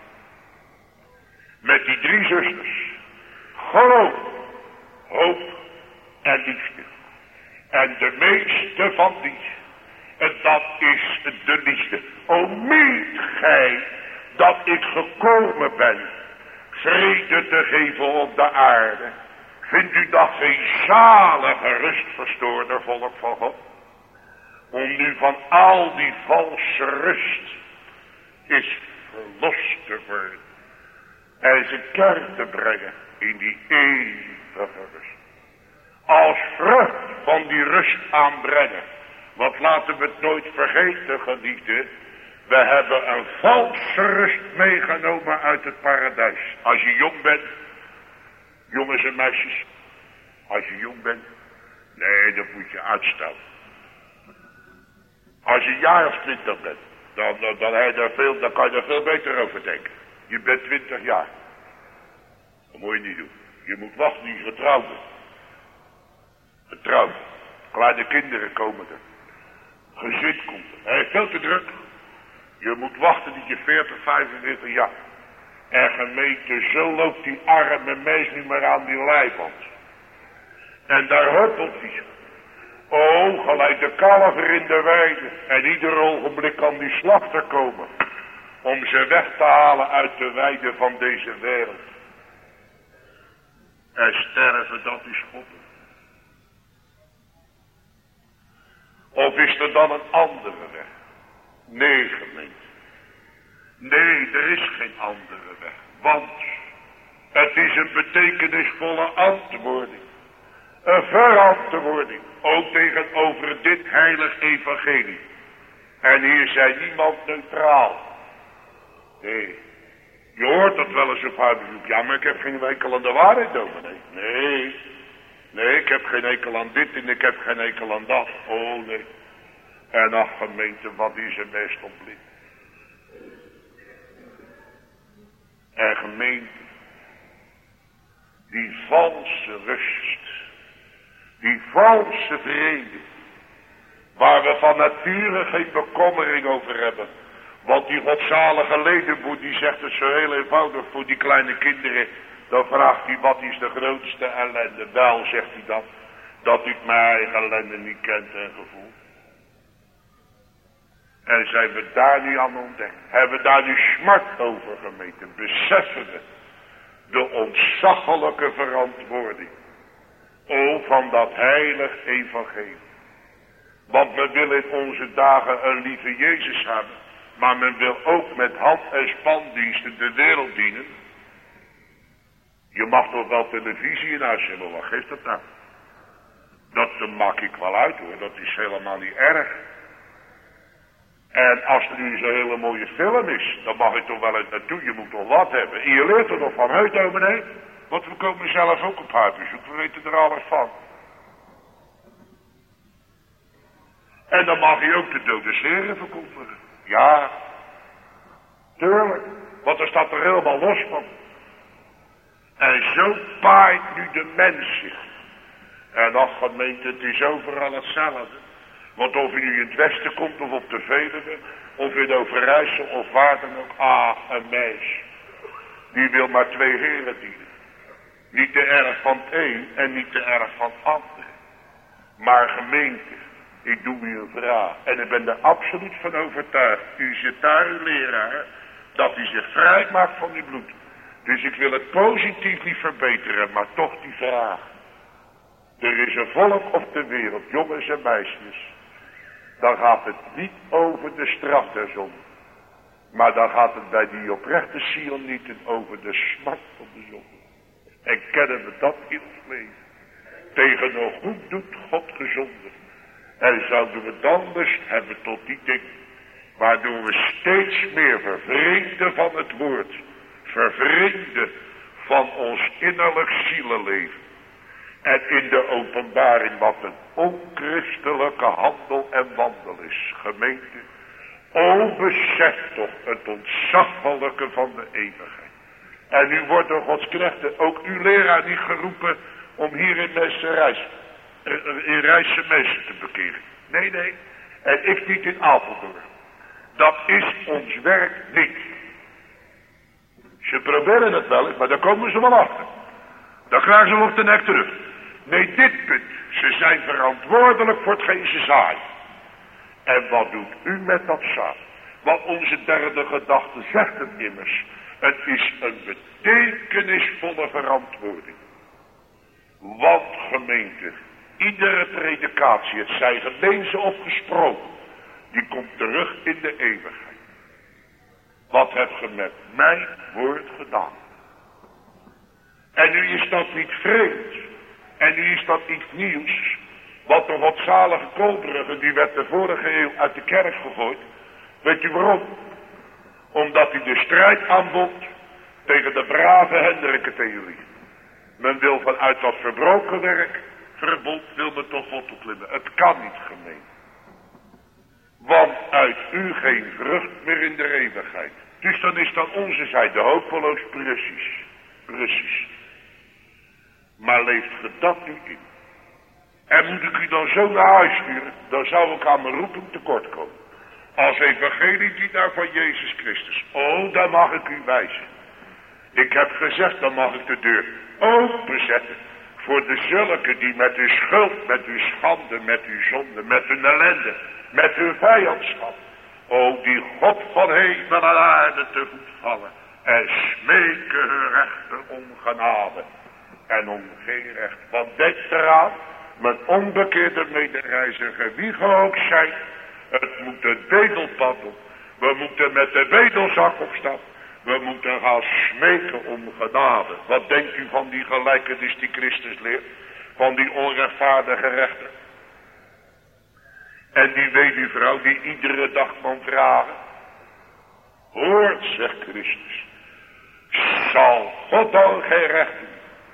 Met die drie zusters. Geloof, hoop en liefde. En de meeste van die. En dat is de liefde. O, meent gij dat ik gekomen ben vrede te geven op de aarde? Vindt u dat geen zalige rust verstoorder volk van God? om nu van al die valse rust is verlost te worden. En zijn kerk te brengen in die eeuwige rust. Als vrucht van die rust aanbrengen. Want laten we het nooit vergeten, geliefden. We hebben een valse rust meegenomen uit het paradijs. Als je jong bent, jongens en meisjes. Als je jong bent, nee, dat moet je uitstellen. Als je een jaar of twintig bent, dan, dan, dan, heb je daar veel, dan kan je er veel beter over denken. Je bent twintig jaar. Dat moet je niet doen. Je moet wachten die getrouwd bent. Getrouwd. Kleine kinderen komen er. Gezin komt er. Hij is veel te druk. Je moet wachten tot je veertig, vijfenveertig jaar. En gemeente, zo loopt die arme mens niet meer aan die leiband. En daar huppelt hij. Oh, gelijk de kalver in de weide. En ieder ogenblik kan die slachter komen. Om ze weg te halen uit de weide van deze wereld. En sterven, dat is schoppen. Of is er dan een andere weg? Nee, gemeente. Nee, er is geen andere weg. Want het is een betekenisvolle antwoording. Een verantwoording. Ook tegenover dit heilig evangelie. En hier zei niemand neutraal. Nee. Je hoort dat wel eens op huisbezoek. Ja, maar ik heb geen hekel aan de waarheid, dominee. Nee. Nee, ik heb geen hekel aan dit en ik heb geen hekel aan dat. Oh, nee. En ach, gemeente, wat is er meestal blind. En gemeente, die valse rust, die valse vrede, waar we van nature geen bekommering over hebben. Want die godzalige ledenboer, die zegt het zo heel eenvoudig voor die kleine kinderen. Dan vraagt hij, wat is de grootste ellende? Wel, zegt hij dan, dat ik mijn eigen ellende niet kent en gevoel. En zijn we daar nu aan ontdekt? Hebben we daar nu smart over gemeten? Beseffen we de ontzaglijke verantwoording. O, van dat heilig evangelie. Want men wil in onze dagen een lieve Jezus hebben. Maar men wil ook met hand- en spandiensten de wereld dienen. Je mag toch wel televisie in huis hebben, wat geeft dat nou? Dat maak ik wel uit hoor, dat is helemaal niet erg. En als er nu zo'n hele mooie film is, dan mag je toch wel eens naartoe, je moet toch wat hebben. En je leert er nog van uit, dominee. Want we komen zelf ook op huisbezoek, we weten er alles van. En dan mag je ook de dode zeren verkondigen. Ja, tuurlijk, want er staat er helemaal los van. En zo paait nu de mens zich. En ach gemeente, het is overal hetzelfde. Want of je nu in het westen komt of op de Veluwe, of in Overijssel of waar dan ook. Ah, een meisje. Die wil maar twee heren dienen. Niet te erg van het een en niet te erg van het ander. Maar gemeente, ik doe u een vraag. En ik ben er absoluut van overtuigd. U zit daar uw leraar. Dat hij zich vrij maakt van uw bloed. Dus ik wil het positief niet verbeteren, maar toch die vraag. Er is een volk op de wereld, jongens en meisjes. Dan gaat het niet over de straf der zonde. Maar dan gaat het bij die oprechte Sionieten over de smart van de zonde. En kennen we dat in ons leven. Tegen een goed doet God gezonden. En zouden we dan lust hebben tot die dingen. Waardoor we steeds meer vervreemden van het woord. Vervreemden van ons innerlijk zielenleven. En in de openbaring wat een onchristelijke handel en wandel is. Gemeente, o besef toch het ontzaglijke van de eeuwigheid. En nu wordt door Gods knechten ook uw leraar niet geroepen om hier in Messerijs, in Rijsse mensen te bekeren. Nee, nee. En ik niet in Apeldoorn. Dat is ons werk niet. Ze proberen het wel eens, maar daar komen ze wel achter. Dan krijgen ze op de nek terug. Nee, dit punt. Ze zijn verantwoordelijk voor hetgeen ze zaaien. En wat doet u met dat zaad? Want onze derde gedachte zegt het immers. Het is een betekenisvolle verantwoording. Want gemeente, Iedere predikatie, het zij gelezen of gesproken, die komt terug in de eeuwigheid. Wat hebt ge met mijn woord gedaan? En nu is dat niet vreemd. En nu is dat iets nieuws. Want de godzalige Koolbrugge, die werd de vorige eeuw uit de kerk gegooid. Weet u waarom? Omdat hij de strijd aanbod tegen de brave Hendrikke-theorie. Men wil vanuit dat verbroken werk, verbod, wil men toch God opklimmen. Het kan niet, gemeen. Want uit u geen vrucht meer in de eeuwigheid. Dus dan is dan onze zijde hopeloos, precies. Precies. Maar leeft ge dat nu in? En moet ik u dan zo naar huis sturen, dan zou ik aan mijn roeping tekort komen. Als evangeliedienaar van Jezus Christus. Oh, dan mag ik u wijzen. Ik heb gezegd, dan mag ik de deur openzetten. Voor de zulken die met uw schuld, met uw schande, met uw zonde, met hun ellende, met hun vijandschap. O, die God van hemel en aarde te voet vallen. En smeken hun rechter om genade. En om geen recht. Want denk eraan, mijn onbekeerde medereiziger, wie ge ook zijn. Het moet het bedelpad op. We moeten met de bedelzak opstappen. We moeten gaan smeken om genade. Wat denkt u van die gelijkenis die Christus leert? Van die onrechtvaardige rechter. En die weduwvrouw die iedere dag kan vragen. Hoort, zegt Christus. Zal God dan geen recht doen?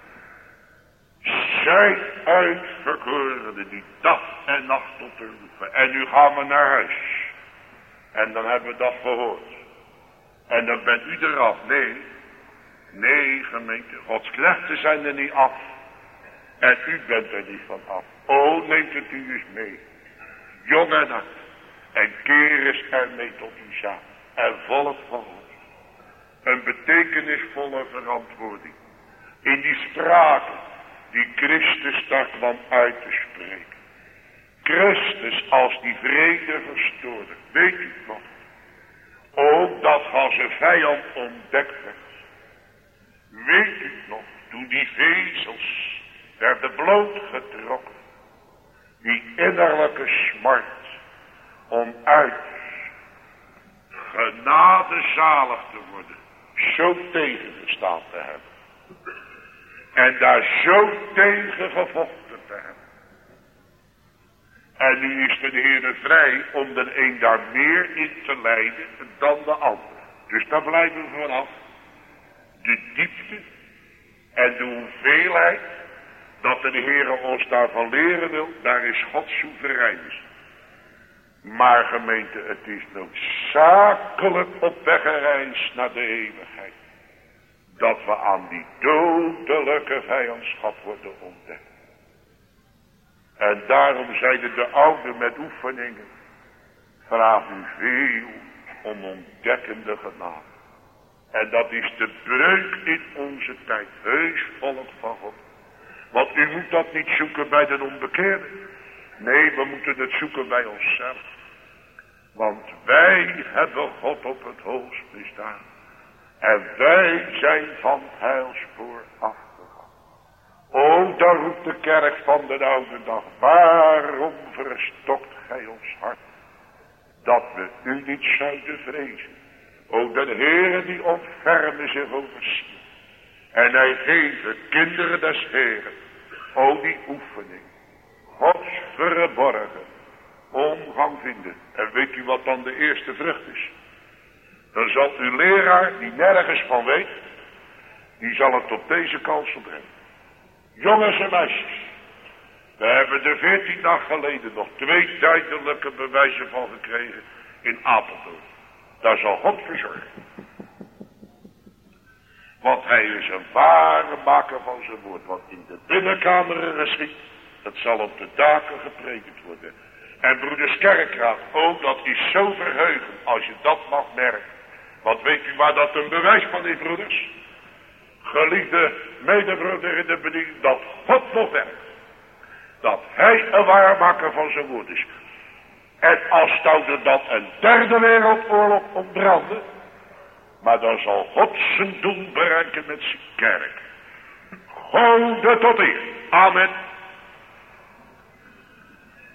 Zijn uitverkorenen die dag en nacht tot u roepen. En nu gaan we naar huis. En dan hebben we dat gehoord. En dan bent u eraf. Nee. Nee, gemeente. Gods knechten zijn er niet af. En u bent er niet van af. O, neemt het u eens mee. Jong en oud. En keer eens ermee tot u samen. En volk van God. Een betekenisvolle verantwoording. In die sprake die Christus daar kwam uit te spreken. Christus als die vrede verstoorder. Weet u het nog? Ook dat als een vijand ontdekt werd. Weet u het nog? Toen die vezels werden blootgetrokken. Die innerlijke smart. Om uit genade zalig te worden. Zo tegengestaan te hebben. En daar zo tegen gevochten te hebben. En nu is de Heer vrij om de een daar meer in te leiden dan de ander. Dus daar blijven we vanaf. De diepte en de hoeveelheid dat de Heer ons daarvan leren wil, daar is God soeverein. Maar gemeente, het is noodzakelijk op weg gereisd naar de eeuwigheid. Dat we aan die dodelijke vijandschap worden ontdekt. En daarom zeiden de ouden met oefeningen. Vraag u veel om ontdekkende genade. En dat is de breuk in onze tijd. Heus volk van God. Want u moet dat niet zoeken bij de onbekeerde. Nee, we moeten het zoeken bij onszelf. Want wij hebben God op het hoogst bestaan. En wij zijn van het heilspoor afgegaan. O, daar roept de kerk van de oude dag. Waarom verstokt gij ons hart? Dat we u niet zouden vrezen. O, de Heere die ontfermen zich over Sion. En hij geeft kinderen des Heeren. O, die oefening. Gods verborgen omgang vinden. En weet u wat dan de eerste vrucht is? Dan zal uw leraar, die nergens van weet, die zal het op deze kansel brengen. Jongens en meisjes, we hebben er veertien dagen geleden nog twee duidelijke bewijzen van gekregen in Apeldoorn. Daar zal God voor zorgen. Want hij is een ware maker van zijn woord. Wat in de binnenkameren geschiet, dat zal op de daken gepredikt worden. En broeders Kerkraad, ook dat is zo verheugend als je dat mag merken. Want weet u waar dat een bewijs van is, broeders? Geliefde medebroeder in de bediening, dat God nog werkt. Dat hij een waarmaker van zijn woord is. En als zou dat een derde wereldoorlog ontbranden, maar dan zal God zijn doel bereiken met zijn kerk. Gode tot eer. Amen.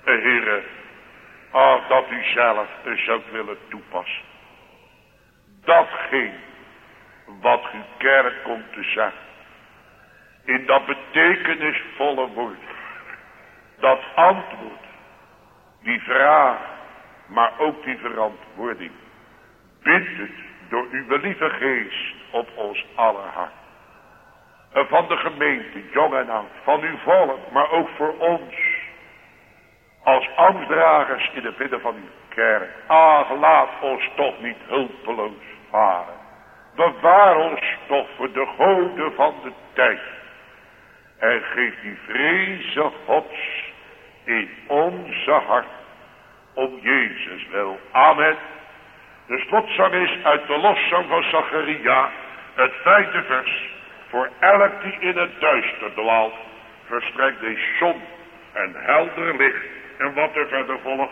Heere, ach, dat u zelf zou willen toepassen. Datgene wat uw kerk komt te zeggen. In dat betekenisvolle woord. Dat antwoord. Die vraag, maar ook die verantwoording. Bindt het door uw lieve geest op ons aller hart. Van de gemeente, jong en oud, van uw volk, maar ook voor ons. Als ambtsdragers in het midden van uw kerk. Ach, laat ons toch niet hulpeloos varen. Bewaar ons toch voor de goden van de tijd. En geef die vreze Gods in onze hart. Om Jezus wil. Amen. De slotzang is uit de lofzang van Zacharia. Het vijfde vers. Voor elk die in het duister dwaalt. Verstrekt deze zon en helder licht. En wat er verder volgt.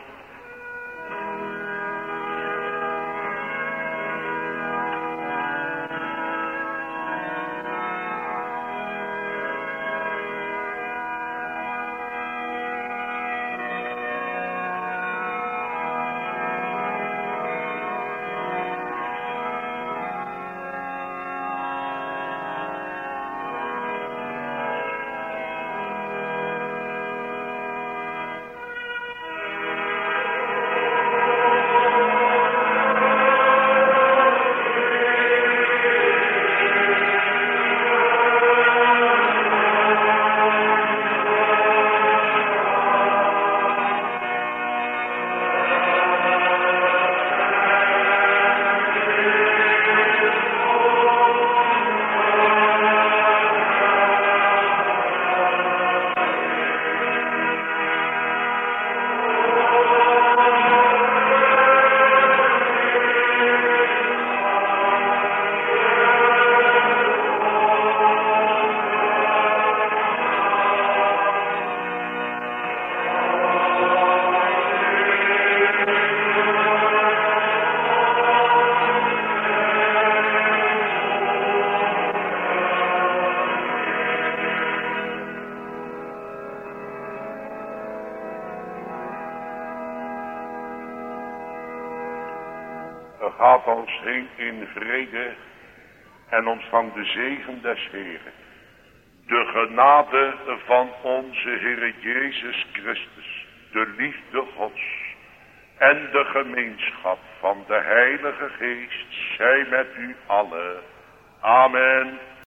Gaat ons heen in vrede en ontvang de zegen des Heeren. De genade van onze Heere Jezus Christus, de liefde Gods en de gemeenschap van de Heilige Geest zij met u allen. Amen.